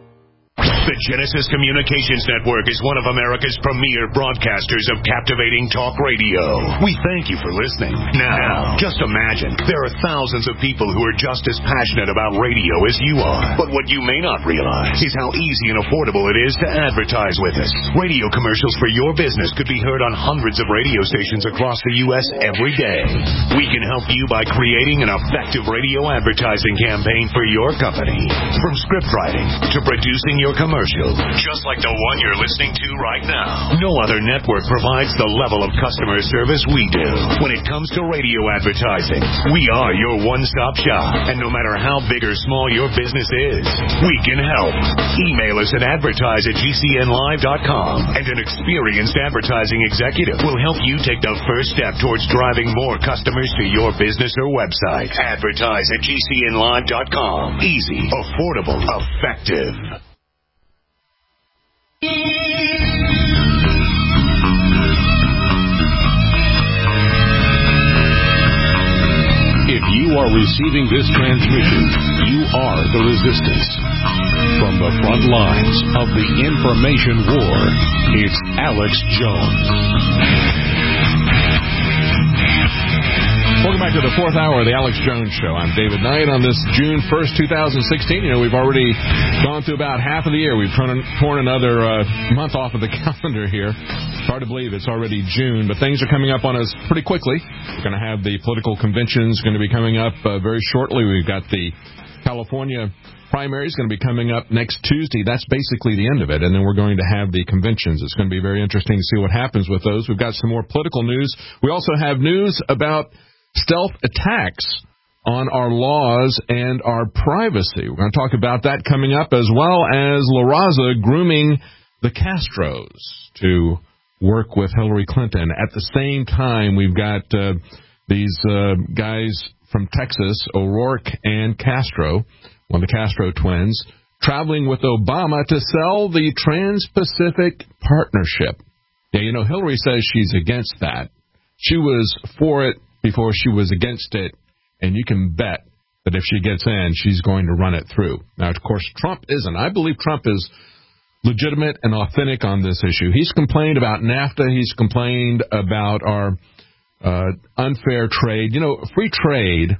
The Genesis Communications Network is one of America's premier broadcasters of captivating talk radio. We thank you for listening. Now, just imagine, there are thousands of people who are just as passionate about radio as you are. But what you may not realize is how easy and affordable it is to advertise with us. Radio commercials for your business could be heard on hundreds of radio stations across the U S every day. We can help you by creating an effective radio advertising campaign for your company. From script writing to producing your commercial. Commercial, just like the one you're listening to right now. No other network provides the level of customer service we do. When it comes to radio advertising, we are your one-stop shop. And no matter how big or small your business is, we can help. Email us at advertise at G C N live dot com, and an experienced advertising executive will help you take the first step towards driving more customers to your business or website. Advertise at G C N live dot com. Easy, affordable, effective. If you are receiving this transmission, you are the resistance. From the front lines of the information war, it's Alex Jones. Welcome back to the fourth hour of the Alex Jones Show. I'm David Knight on this June first, twenty sixteen. You know, we've already gone through about half of the year. We've torn, torn another uh, month off of the calendar here. It's hard to believe it's already June, but things are coming up on us pretty quickly. We're going to have the political conventions going to be coming up uh, very shortly. We've got the California primary is going to be coming up next Tuesday. That's basically the end of it. And then we're going to have the conventions. It's going to be very interesting to see what happens with those. We've got some more political news. We also have news about stealth attacks on our laws and our privacy. We're going to talk about that coming up, as well as La Raza grooming the Castros to work with Hillary Clinton. At the same time, we've got uh, these uh, guys from Texas, O'Rourke and Castro, one of the Castro twins, traveling with Obama to sell the Trans-Pacific Partnership. Yeah, you know, Hillary says she's against that. She was for it before she was against it, and you can bet that if she gets in, she's going to run it through. Now, of course, Trump isn't. I believe Trump is legitimate and authentic on this issue. He's complained about NAFTA. He's complained about our uh, unfair trade. You know, free trade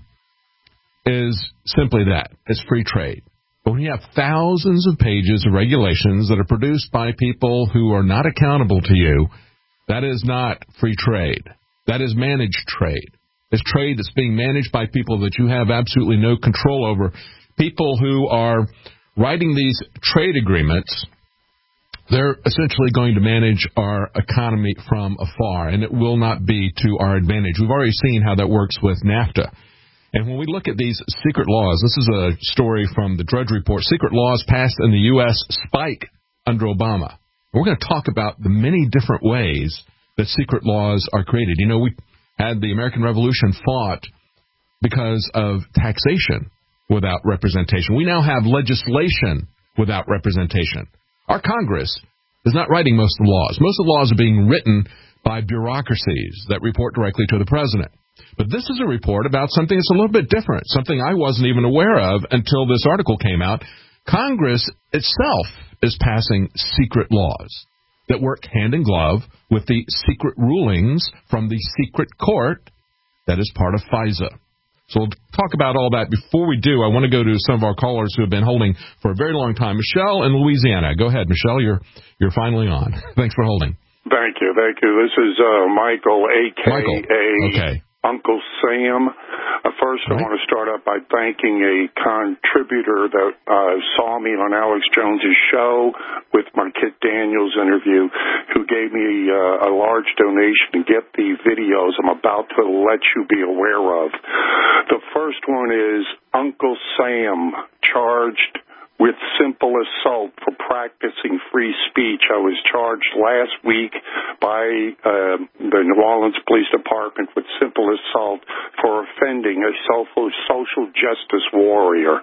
is simply that. It's free trade. But when you have thousands of pages of regulations that are produced by people who are not accountable to you, that is not free trade. That is managed trade. It's trade that's being managed by people that you have absolutely no control over. People who are writing these trade agreements, they're essentially going to manage our economy from afar, and it will not be to our advantage. We've already seen how that works with NAFTA. And when we look at these secret laws, this is a story from the Drudge Report, secret laws passed in the U S spike under Obama. We're going to talk about the many different ways that secret laws are created. You know, we had the American Revolution fought because of taxation without representation. We now have legislation without representation. Our Congress is not writing most of the laws. Most of the laws are being written by bureaucracies that report directly to the president. But this is a report about something that's a little bit different, something I wasn't even aware of until this article came out. Congress itself is passing secret laws that work hand in glove with the secret rulings from the secret court that is part of FISA. So we'll talk about all that. Before we do, I want to go to some of our callers who have been holding for a very long time. Michelle in Louisiana. Go ahead, Michelle. You're you're finally on. Thanks for holding. Thank you. Thank you. This is uh, Michael, a k a. Michael. Okay. Uncle Sam. Uh, first, I want to start out by thanking a contributor that uh, saw me on Alex Jones's show with my Kit Daniels interview, who gave me uh, a large donation to get the videos I'm about to let you be aware of. The first one is Uncle Sam charged with simple assault for practicing free speech. I was charged last week by uh, the New Orleans Police Department with simple assault for offending a social justice warrior.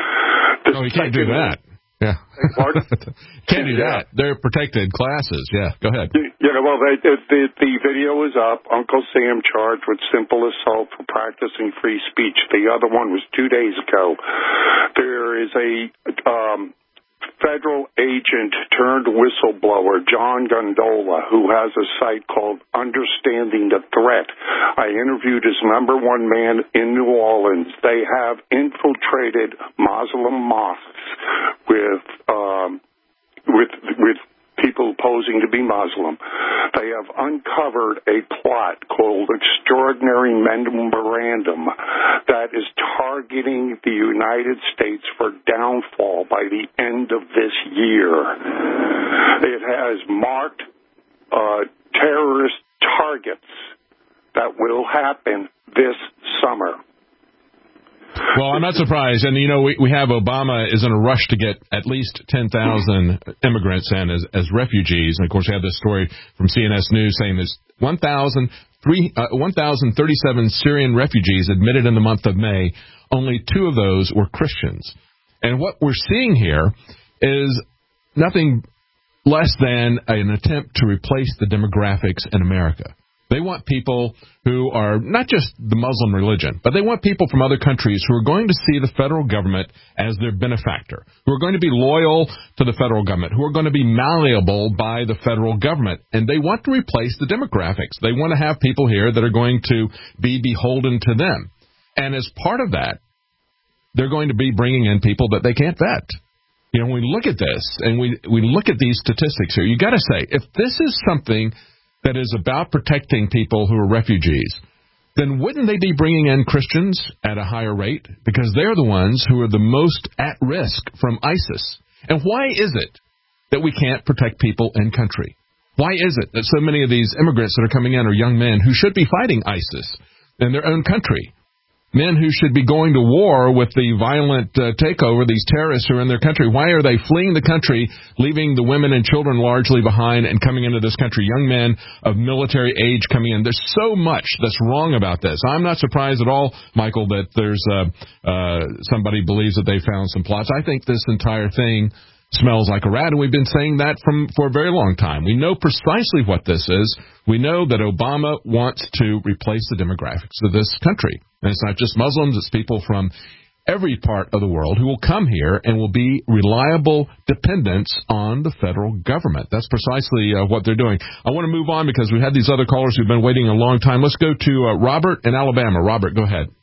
The oh, you can't do that. Yeah. Pardon? Can't do that. They're protected classes. Yeah, go ahead. Yeah, well, they, the, the, the video is up. Uncle Sam charged with simple assault for practicing free speech. The other one was two days ago. There is a um, federal agent turned whistleblower, John Gondola, who has a site called Understanding the Threat. I interviewed his number one man in New Orleans. They have infiltrated Muslim mosques with um, with with people posing to be Muslim. They have uncovered a plot called Extraordinary Memorandum that is targeting the United States for downfall by the end of this year. It has marked uh, terrorist targets that will happen this summer. Well, I'm not surprised. And, you know, we, we have Obama is in a rush to get at least ten thousand immigrants in as, as refugees. And, of course, we have this story from C N S News saying there's one thousand thirty-seven Syrian refugees admitted in the month of May. Only two of those were Christians. And what we're seeing here is nothing less than an attempt to replace the demographics in America. They want people who are not just the Muslim religion, but they want people from other countries who are going to see the federal government as their benefactor, who are going to be loyal to the federal government, who are going to be malleable by the federal government. And they want to replace the demographics. They want to have people here that are going to be beholden to them. And as part of that, they're going to be bringing in people that they can't vet. You know, when we look at this and we, we look at these statistics here, you got to say, if this is something that is about protecting people who are refugees, then wouldn't they be bringing in Christians at a higher rate? Because they're the ones who are the most at risk from ISIS. And why is it that we can't protect people in country? Why is it that so many of these immigrants that are coming in are young men who should be fighting ISIS in their own country? men who should be going to war with the violent uh, takeover, these terrorists who are in their country. Why are they fleeing the country, leaving the women and children largely behind and coming into this country, young men of military age coming in? There's so much that's wrong about this. I'm not surprised at all, Michael, that there's uh, uh, somebody believes that they found some plots. I think this entire thing smells like a rat, and we've been saying that from for a very long time. We know precisely what this is. We know that Obama wants to replace the demographics of this country. And it's not just Muslims, it's people from every part of the world who will come here and will be reliable dependents on the federal government. That's precisely uh, what they're doing. I want to move on because we had these other callers who've been waiting a long time. Let's go to uh, Robert in Alabama. Robert, go ahead.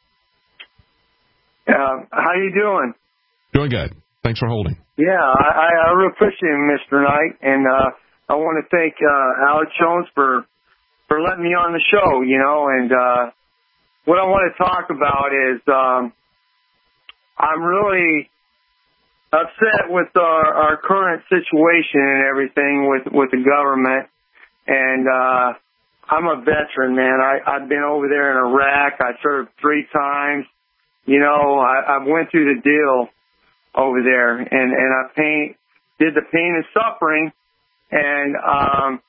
Uh, how you doing? Doing good. Thanks for holding. Yeah, I, I really appreciate it, Mister Knight, and uh, I want to thank uh, Alex Jones for for letting me on the show, you know, and uh, what I want to talk about is um, I'm really upset with our, our current situation and everything with, with the government, and uh, I'm a veteran, man. I, I've been over there in Iraq. I served three times. You know, I, I went through the deal over there, and, and I pain, did the pain and suffering, and um,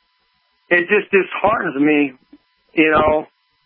it just disheartens me, you know,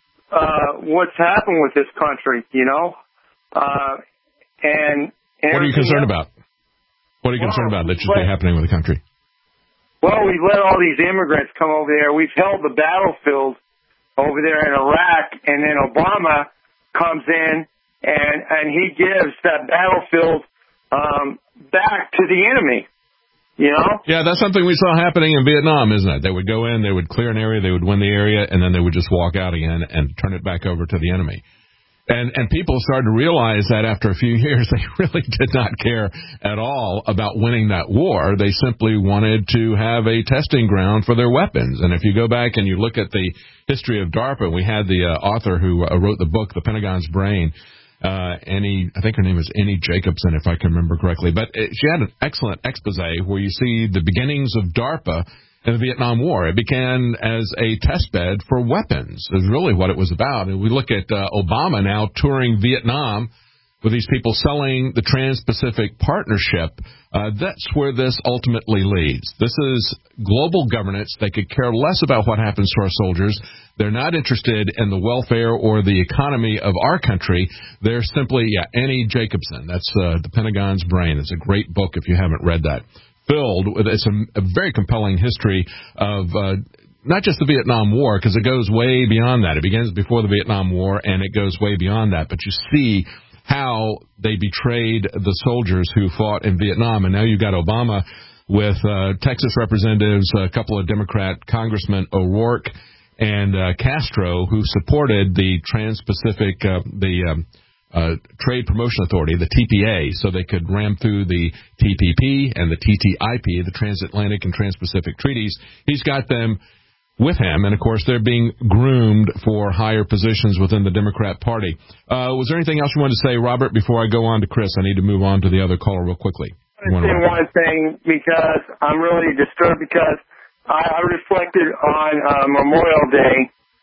uh, what's happened with this country, you know. Uh, and, and What are you concerned else. about? What are you well, concerned about that should be happening with the country? Well, we've let all these immigrants come over there. We've held the battlefield over there in Iraq, and then Obama comes in, And, and he gives that battlefield um, back to the enemy, you know? Yeah, that's something we saw happening in Vietnam, isn't it? They would go in, they would clear an area, they would win the area, and then they would just walk out again and turn it back over to the enemy. And and people started to realize that after a few years, they really did not care at all about winning that war. They simply wanted to have a testing ground for their weapons. And if you go back and you look at the history of DARPA, we had the uh, author who uh, wrote the book, The Pentagon's Brain, Uh, Annie, I think her name is Annie Jacobson, if I can remember correctly. But it, she had an excellent expose where you see the beginnings of DARPA in the Vietnam War. It began as a test bed for weapons. Is really what it was about. And we look at uh, Obama now touring Vietnam with these people selling the Trans-Pacific Partnership. Uh, that's where this ultimately leads. This is global governance. They could care less about what happens to our soldiers. They're not interested in the welfare or the economy of our country. They're simply, yeah, Annie Jacobson. That's uh, The Pentagon's Brain. It's a great book if you haven't read that. Filled with, it's a, a very compelling history of uh, not just the Vietnam War, because it goes way beyond that. It begins before the Vietnam War, and it goes way beyond that. But you see how they betrayed the soldiers who fought in Vietnam. And now you've got Obama with uh, Texas representatives, a couple of Democrat congressmen, O'Rourke and uh, Castro, who supported the Trans-Pacific, uh, the um, uh, Trade Promotion Authority, the T P A, so they could ram through the T P P and the T T I P, the Transatlantic and Trans-Pacific Treaties. He's got them with him, and of course they're being groomed for higher positions within the Democrat Party. Uh, was there anything else you wanted to say, Robert, before I go on to Chris? I need to move on to the other caller real quickly. I want to say one thing, because I'm really disturbed, because I, I reflected on uh, Memorial Day,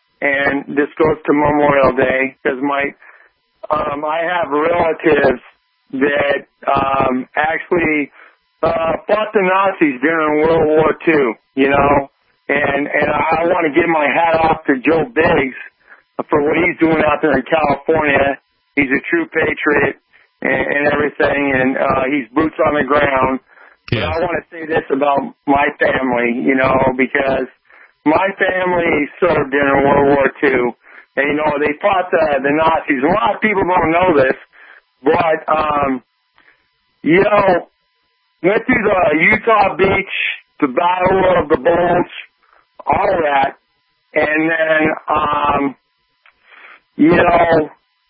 and this goes to Memorial Day, because my um, I have relatives that um, actually uh, fought the Nazis during World War Two, you know. And and I want to give my hat off to Joe Biggs for what he's doing out there in California. He's a true patriot and, and everything, and uh, he's boots on the ground. But I want to say this about my family, you know, because my family served during World War Two. And, you know, they fought the, the Nazis. A lot of people don't know this, but, um, you know, went through the Utah Beach, the Battle of the Bulge, all that, and then, um, you know,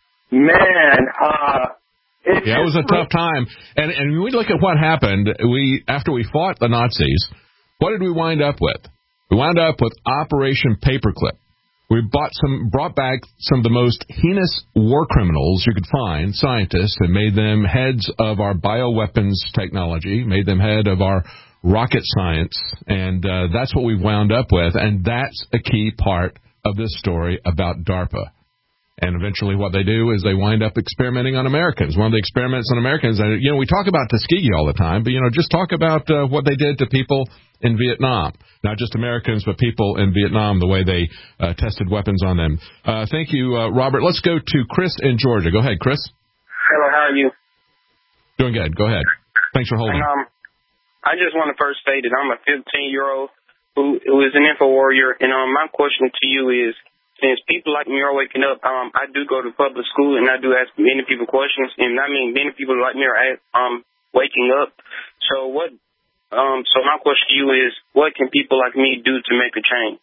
man, uh, it's yeah, it was a tough time. And and when we look at what happened, we after we fought the Nazis, what did we wind up with? We wound up with Operation Paperclip. We bought some, brought back some of the most heinous war criminals you could find, scientists, and made them heads of our bioweapons technology, made them head of our rocket science, and uh, that's what we wound up with, and that's a key part of this story about DARPA. And eventually what they do is they wind up experimenting on Americans. One of the experiments on Americans, and, you know, we talk about Tuskegee all the time, but, you know, just talk about uh, what they did to people in Vietnam. Not just Americans, but people in Vietnam, the way they uh, tested weapons on them. Uh, thank you, uh, Robert. Let's go to Chris in Georgia. Go ahead, Chris. Hello, how are you? Doing good. Go ahead. Thanks for holding. Um, I just want to first say that I'm a fifteen-year-old who, who is an info warrior, and um, my question to you is, since people like me are waking up, um, I do go to public school, and I do ask many people questions, and I mean many people like me are um waking up. So what? Um, so my question to you is, what can people like me do to make a change?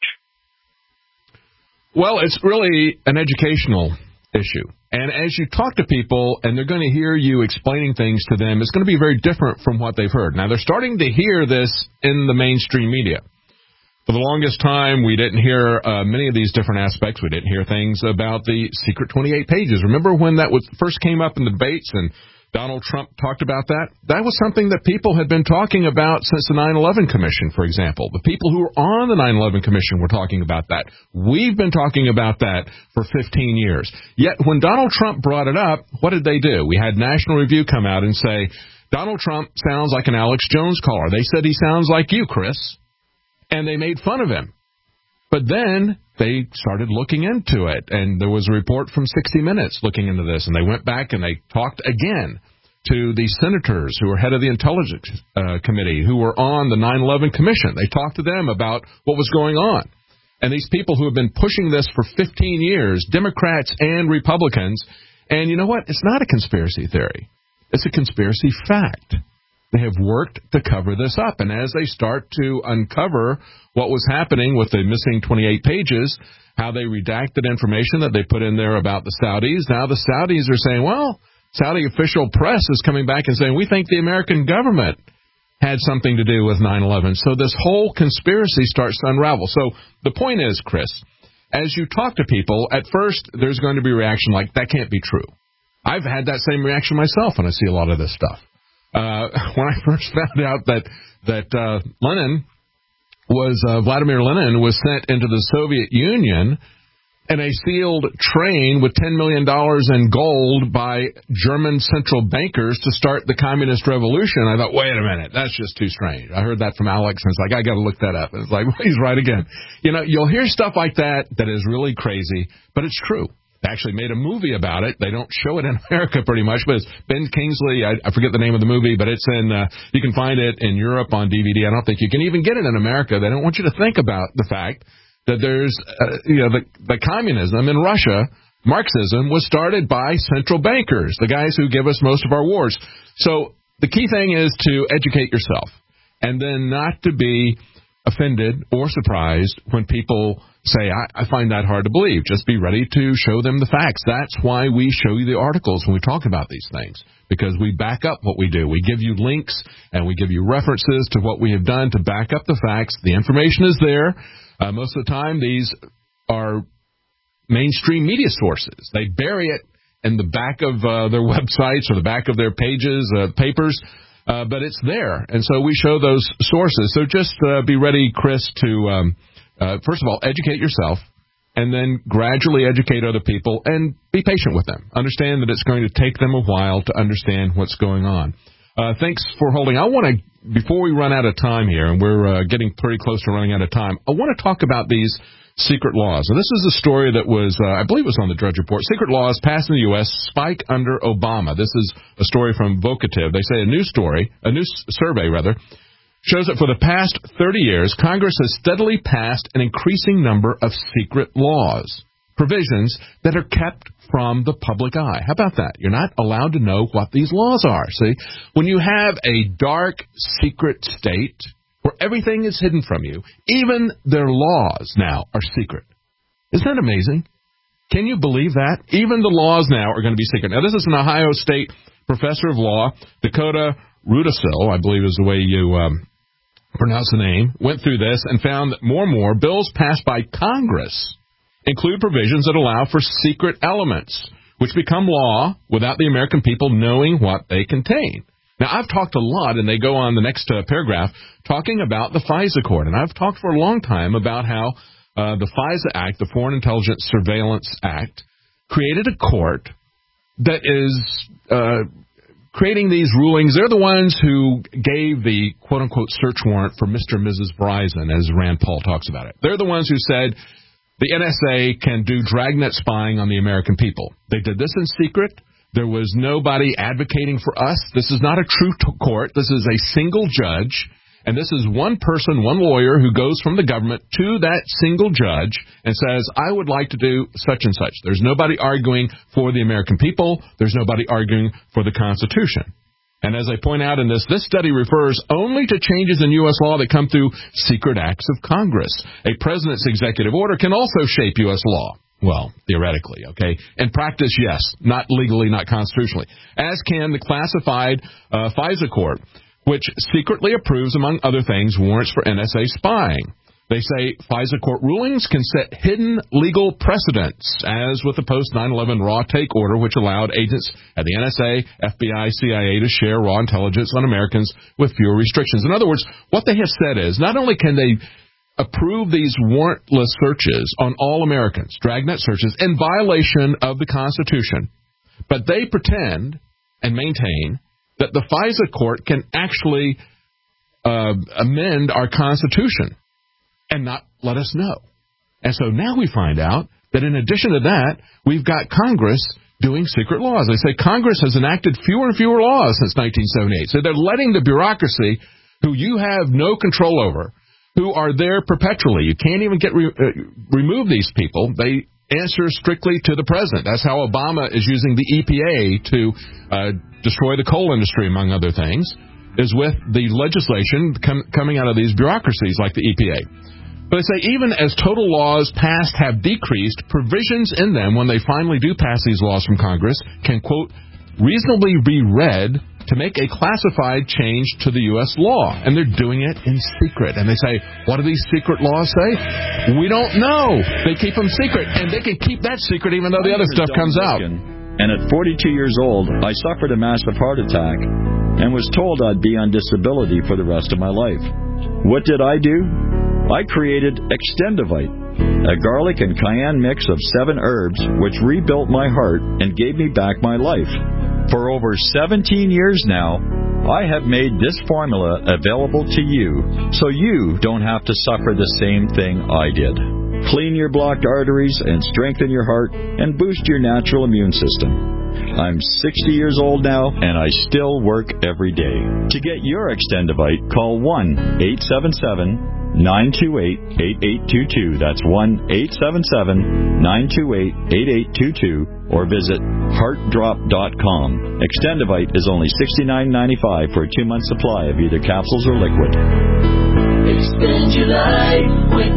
Well, it's really an educational issue. And as you talk to people and they're going to hear you explaining things to them, it's going to be very different from what they've heard. Now, they're starting to hear this in the mainstream media. For the longest time, we didn't hear uh, many of these different aspects. We didn't hear things about the secret twenty-eight pages. Remember when that was first came up in the debates and Donald Trump talked about that? That was something that people had been talking about since the nine eleven Commission, for example. The people who were on the nine eleven Commission were talking about that. We've been talking about that for fifteen years. Yet when Donald Trump brought it up, what did they do? We had National Review come out and say, Donald Trump sounds like an Alex Jones caller. They said he sounds like you, Chris. And they made fun of him. But then they started looking into it, and there was a report from sixty minutes looking into this, and they went back and they talked again to the senators who were head of the Intelligence uh, Committee, who were on the nine eleven Commission. They talked to them about what was going on. And these people who have been pushing this for fifteen years, Democrats and Republicans, and you know what? It's not a conspiracy theory. It's a conspiracy fact. They have worked to cover this up. And as they start to uncover what was happening with the missing twenty-eight pages, how they redacted information that they put in there about the Saudis, now the Saudis are saying, well, Saudi official press is coming back and saying, we think the American government had something to do with nine eleven. So this whole conspiracy starts to unravel. So the point is, Chris, as you talk to people, at first there's going to be a reaction like, that can't be true. I've had that same reaction myself when I see a lot of this stuff. Uh, when I first found out that that uh, Lenin was uh, Vladimir Lenin was sent into the Soviet Union in a sealed train with ten million dollars in gold by German central bankers to start the communist revolution, I thought, wait a minute, that's just too strange. I heard that from Alex, and it's like, I got to look that up. And it's like, well, he's right again. You know, you'll hear stuff like that that is really crazy, but it's true. They actually made a movie about it. They don't show it in America pretty much, but it's Ben Kingsley. I, I forget the name of the movie, but it's in, uh, you can find it in Europe on D V D. I don't think you can even get it in America. They don't want you to think about the fact that there's, uh, you know, the, the communism in Russia, Marxism, was started by central bankers, the guys who give us most of our wars. So the key thing is to educate yourself and then not to be offended or surprised when people say, I, I find that hard to believe. Just be ready to show them the facts. That's why we show you the articles when we talk about these things, because we back up what we do. We give you links and we give you references to what we have done to back up the facts. The information is there. Uh, most of the time, these are mainstream media sources. They bury it in the back of uh, their websites or the back of their pages, uh, papers, uh, but it's there. And so we show those sources. So just uh, be ready, Chris, to, um, uh, first of all, educate yourself and then gradually educate other people and be patient with them. Understand that it's going to take them a while to understand what's going on. Uh, thanks for holding. I want to, before we run out of time here, and we're uh, getting pretty close to running out of time, I want to talk about these secret laws. And this is a story that was, uh, I believe it was on the Drudge Report. Secret laws passed in the U S spike under Obama. This is a story from Vocative. They say a new story, a new survey, rather, shows that for the past thirty years, Congress has steadily passed an increasing number of secret laws, provisions that are kept from the public eye. How about that? You're not allowed to know what these laws are. See, when you have a dark, secret state where everything is hidden from you, even their laws now are secret. Isn't that amazing? Can you believe that? Even the laws now are going to be secret. Now, this is an Ohio State professor of law, Dakota Rudisill, I believe is the way you um, pronounce the name, went through this and found that more and more bills passed by Congress include provisions that allow for secret elements, which become law without the American people knowing what they contain. Now, I've talked a lot, and they go on the next uh, paragraph, talking about the FISA Court. And I've talked for a long time about how uh, the FISA Act, the Foreign Intelligence Surveillance Act, created a court that is uh, creating these rulings. They're the ones who gave the quote-unquote search warrant for Mister and Missus Verizon, as Rand Paul talks about it. They're the ones who said the N S A can do dragnet spying on the American people. They did this in secret. There was nobody advocating for us. This is not a true t- court. This is a single judge. And this is one person, one lawyer, who goes from the government to that single judge and says, I would like to do such and such. There's nobody arguing for the American people. There's nobody arguing for the Constitution. And as I point out in this, this study refers only to changes in U S law that come through secret acts of Congress. A president's executive order can also shape U S law. Well, theoretically, okay? In practice, yes. Not legally, not constitutionally. As can the classified uh, FISA court, which secretly approves, among other things, warrants for N S A spying. They say FISA court rulings can set hidden legal precedents, as with the post nine eleven raw take order, which allowed agents at the N S A, F B I, C I A to share raw intelligence on Americans with fewer restrictions. In other words, what they have said is not only can they approve these warrantless searches on all Americans, dragnet searches, in violation of the Constitution, but they pretend and maintain that the FISA court can actually uh, amend our Constitution and not let us know. And so now we find out that in addition to that, we've got Congress doing secret laws. They say Congress has enacted fewer and fewer laws since nineteen seventy-eight. So they're letting the bureaucracy, who you have no control over, who are there perpetually. You can't even get re- uh, remove these people. They answer strictly to the president. That's how Obama is using the E P A to uh, destroy the coal industry, among other things, is with the legislation com- coming out of these bureaucracies like the E P A. But they say even as total laws passed have decreased, provisions in them, when they finally do pass these laws from Congress, can, quote, reasonably be read to make a classified change to the U S law. And they're doing it in secret. And they say, what do these secret laws say? We don't know. They keep them secret. And they can keep that secret even though the other stuff comes out. And at forty-two years old, I suffered a massive heart attack and was told I'd be on disability for the rest of my life. What did I do? I created Extendivite, a garlic and cayenne mix of seven herbs which rebuilt my heart and gave me back my life. For over seventeen years now, I have made this formula available to you so you don't have to suffer the same thing I did. Clean your blocked arteries and strengthen your heart and boost your natural immune system. I'm sixty years old now, and I still work every day. To get your Extendivite, call one eight seven seven, nine two eight, eight eight two two. That's one eight seven seven, nine two eight, eight eight two two, or visit heart drop dot com. Extendivite is only sixty-nine ninety-five for a two-month supply of either capsules or liquid. Extend your life with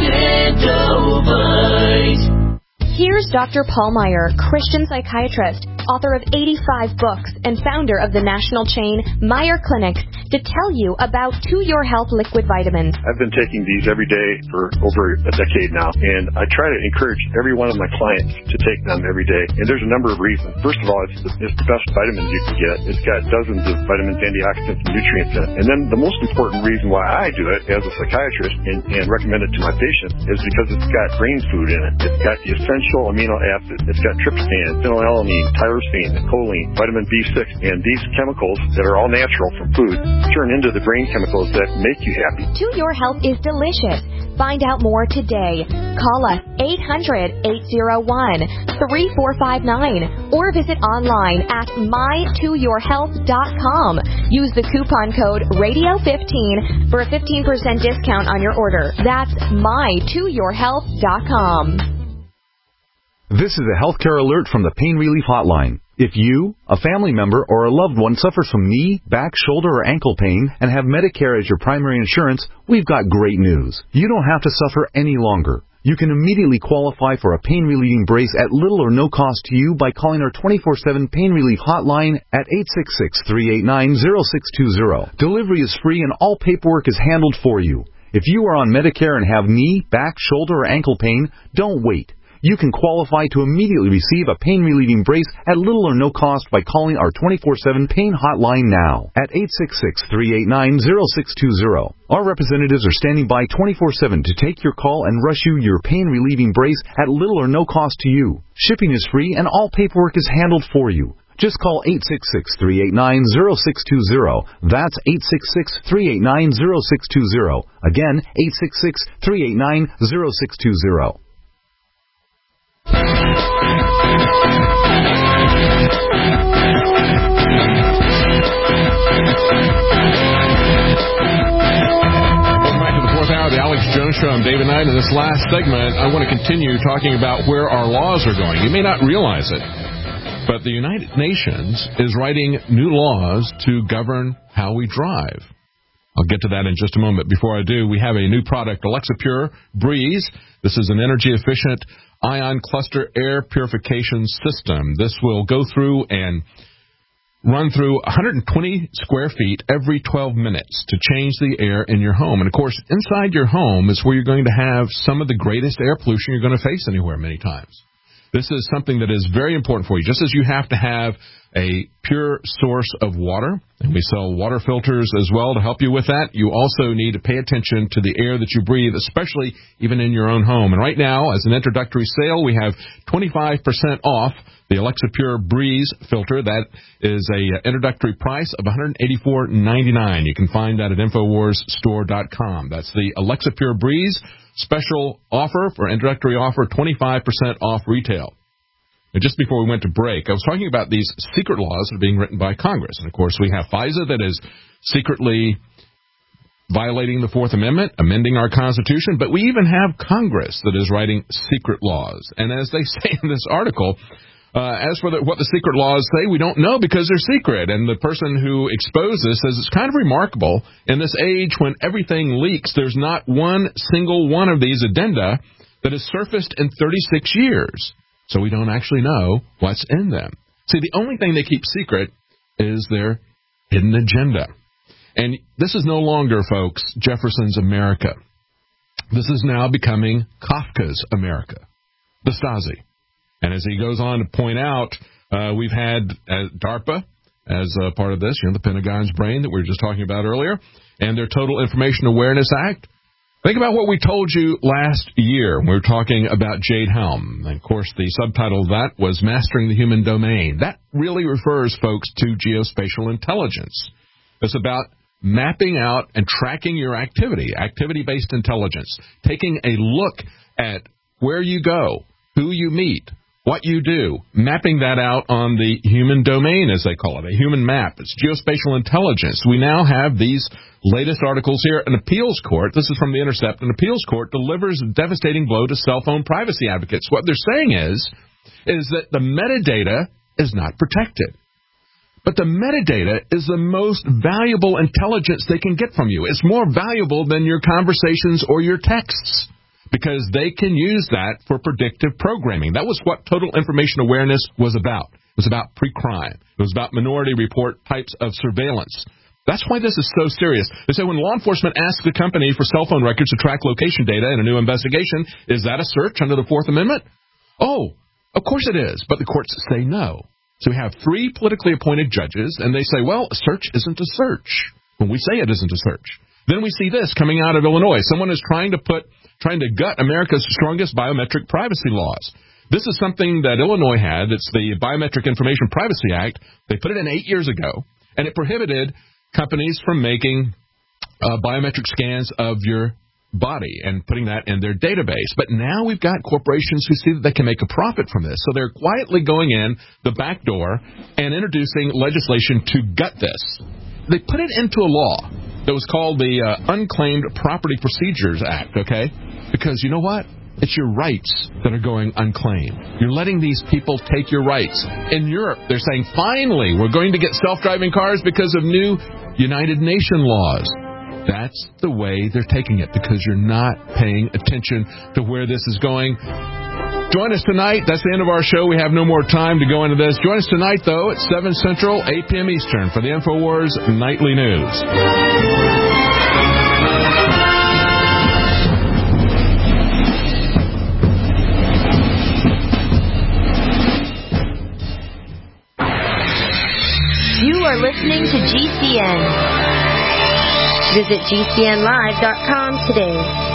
Extendivite. Here's Doctor Paul Meyer, Christian psychiatrist, author of eighty-five books, and founder of the national chain Meyer Clinics, to tell you about To Your Health liquid vitamins. I've been taking these every day for over a decade now, and I try to encourage every one of my clients to take them every day. And there's a number of reasons. First of all, it's the, it's the best vitamins you can get. It's got dozens of vitamins, antioxidants, and nutrients in it. And then the most important reason why I do it as a psychiatrist and, and recommend it to my patients is because it's got brain food in it. It's got the essential amino acids. It's got tryptophan, phenylalanine, tyrosine, choline, vitamin B six, and these chemicals that are all natural from food turn into the brain chemicals that make you happy. To Your Health is delicious. Find out more today. Call us eight hundred, eight oh one, three four five nine or visit online at my to your health dot com. Use the coupon code radio fifteen for a fifteen percent discount on your order. That's my to your health dot com. This is a healthcare alert from the Pain Relief Hotline. If you, a family member, or a loved one suffers from knee, back, shoulder, or ankle pain and have Medicare as your primary insurance, we've got great news. You don't have to suffer any longer. You can immediately qualify for a pain-relieving brace at little or no cost to you by calling our twenty-four seven Pain Relief Hotline at eight six six, three eight nine, zero six two zero. Delivery is free and all paperwork is handled for you. If you are on Medicare and have knee, back, shoulder, or ankle pain, don't wait. you can qualify to immediately receive a pain-relieving brace at little or no cost by calling our twenty-four seven pain hotline now at eight six six, three eight nine, zero six two zero. Our representatives are standing by twenty-four seven to take your call and rush you your pain-relieving brace at little or no cost to you. Shipping is free and all paperwork is handled for you. Just call eight six six, three eight nine, zero six two zero. That's eight six six, three eight nine, zero six two zero. Again, eight six six, three eight nine, zero six two zero. The Alex Jones Show. I'm David Knight. In this last segment, I want to continue talking about where our laws are going. You may not realize it, but the United Nations is writing new laws to govern how we drive. I'll get to that in just a moment. Before I do, we have a new product, Alexa Pure Breeze. This is an energy-efficient ion cluster air purification system. This will go through and run through one hundred twenty square feet every twelve minutes to change the air in your home. And, of course, inside your home is where you're going to have some of the greatest air pollution you're going to face anywhere many times. This is something that is very important for you. Just as you have to have a pure source of water, and we sell water filters as well to help you with that, you also need to pay attention to the air that you breathe, especially even in your own home. And right now, as an introductory sale, we have twenty-five percent off the Alexa Pure Breeze filter. That is a introductory price of one hundred eighty-four ninety-nine. You can find that at infowars store dot com. That's the Alexa Pure Breeze special offer for introductory offer, twenty-five percent off retail. And just before we went to break, I was talking about these secret laws that are being written by Congress. And, of course, we have FISA that is secretly violating the Fourth Amendment, amending our Constitution, but we even have Congress that is writing secret laws. And as they say in this article, Uh, as for the, what the secret laws say, we don't know because they're secret. And the person who exposed this says it's kind of remarkable in this age when everything leaks, there's not one single one of these addenda that has surfaced in thirty-six years. So we don't actually know what's in them. See, the only thing they keep secret is their hidden agenda. And this is no longer, folks, Jefferson's America. This is now becoming Kafka's America, the Stasi. And as he goes on to point out, uh, we've had uh, DARPA as a part of this, you know, the Pentagon's brain that we were just talking about earlier, and their Total Information Awareness Act. Think about what we told you last year when we were talking about Jade Helm. And, of course, the subtitle of that was Mastering the Human Domain. That really refers, folks, to geospatial intelligence. It's about mapping out and tracking your activity, activity-based intelligence, taking a look at where you go, who you meet, what you do, mapping that out on the human domain, as they call it, a human map. It's geospatial intelligence. We now have these latest articles here. An appeals court, this is from The Intercept, an appeals court delivers a devastating blow to cell phone privacy advocates. What they're saying is, is that the metadata is not protected. But the metadata is the most valuable intelligence they can get from you. It's more valuable than your conversations or your texts, because they can use that for predictive programming. That was what Total Information Awareness was about. It was about pre-crime. It was about minority report types of surveillance. That's why this is so serious. They say when law enforcement asks a company for cell phone records to track location data in a new investigation, is that a search under the Fourth Amendment? Oh, of course it is, but the courts say no. So we have three politically appointed judges, and they say, well, a search isn't a search when we say it isn't a search. Then we see this coming out of Illinois. Someone is trying to put trying to gut America's strongest biometric privacy laws. This is something that Illinois had. It's the Biometric Information Privacy Act. They put it in eight years ago, and it prohibited companies from making uh, biometric scans of your body and putting that in their database. But now we've got corporations who see that they can make a profit from this. So they're quietly going in the back door and introducing legislation to gut this. They put it into a law that was called the uh, Unclaimed Property Procedures Act, okay? Because you know what? It's your rights that are going unclaimed. You're letting these people take your rights. In Europe, they're saying, finally, we're going to get self-driving cars because of new United Nations laws. That's the way they're taking it, because you're not paying attention to where this is going. Join us tonight. That's the end of our show. We have no more time to go into this. Join us tonight, though, at seven Central, eight p.m. Eastern for the InfoWars Nightly News. are listening to G C N. Visit G C N live dot com today.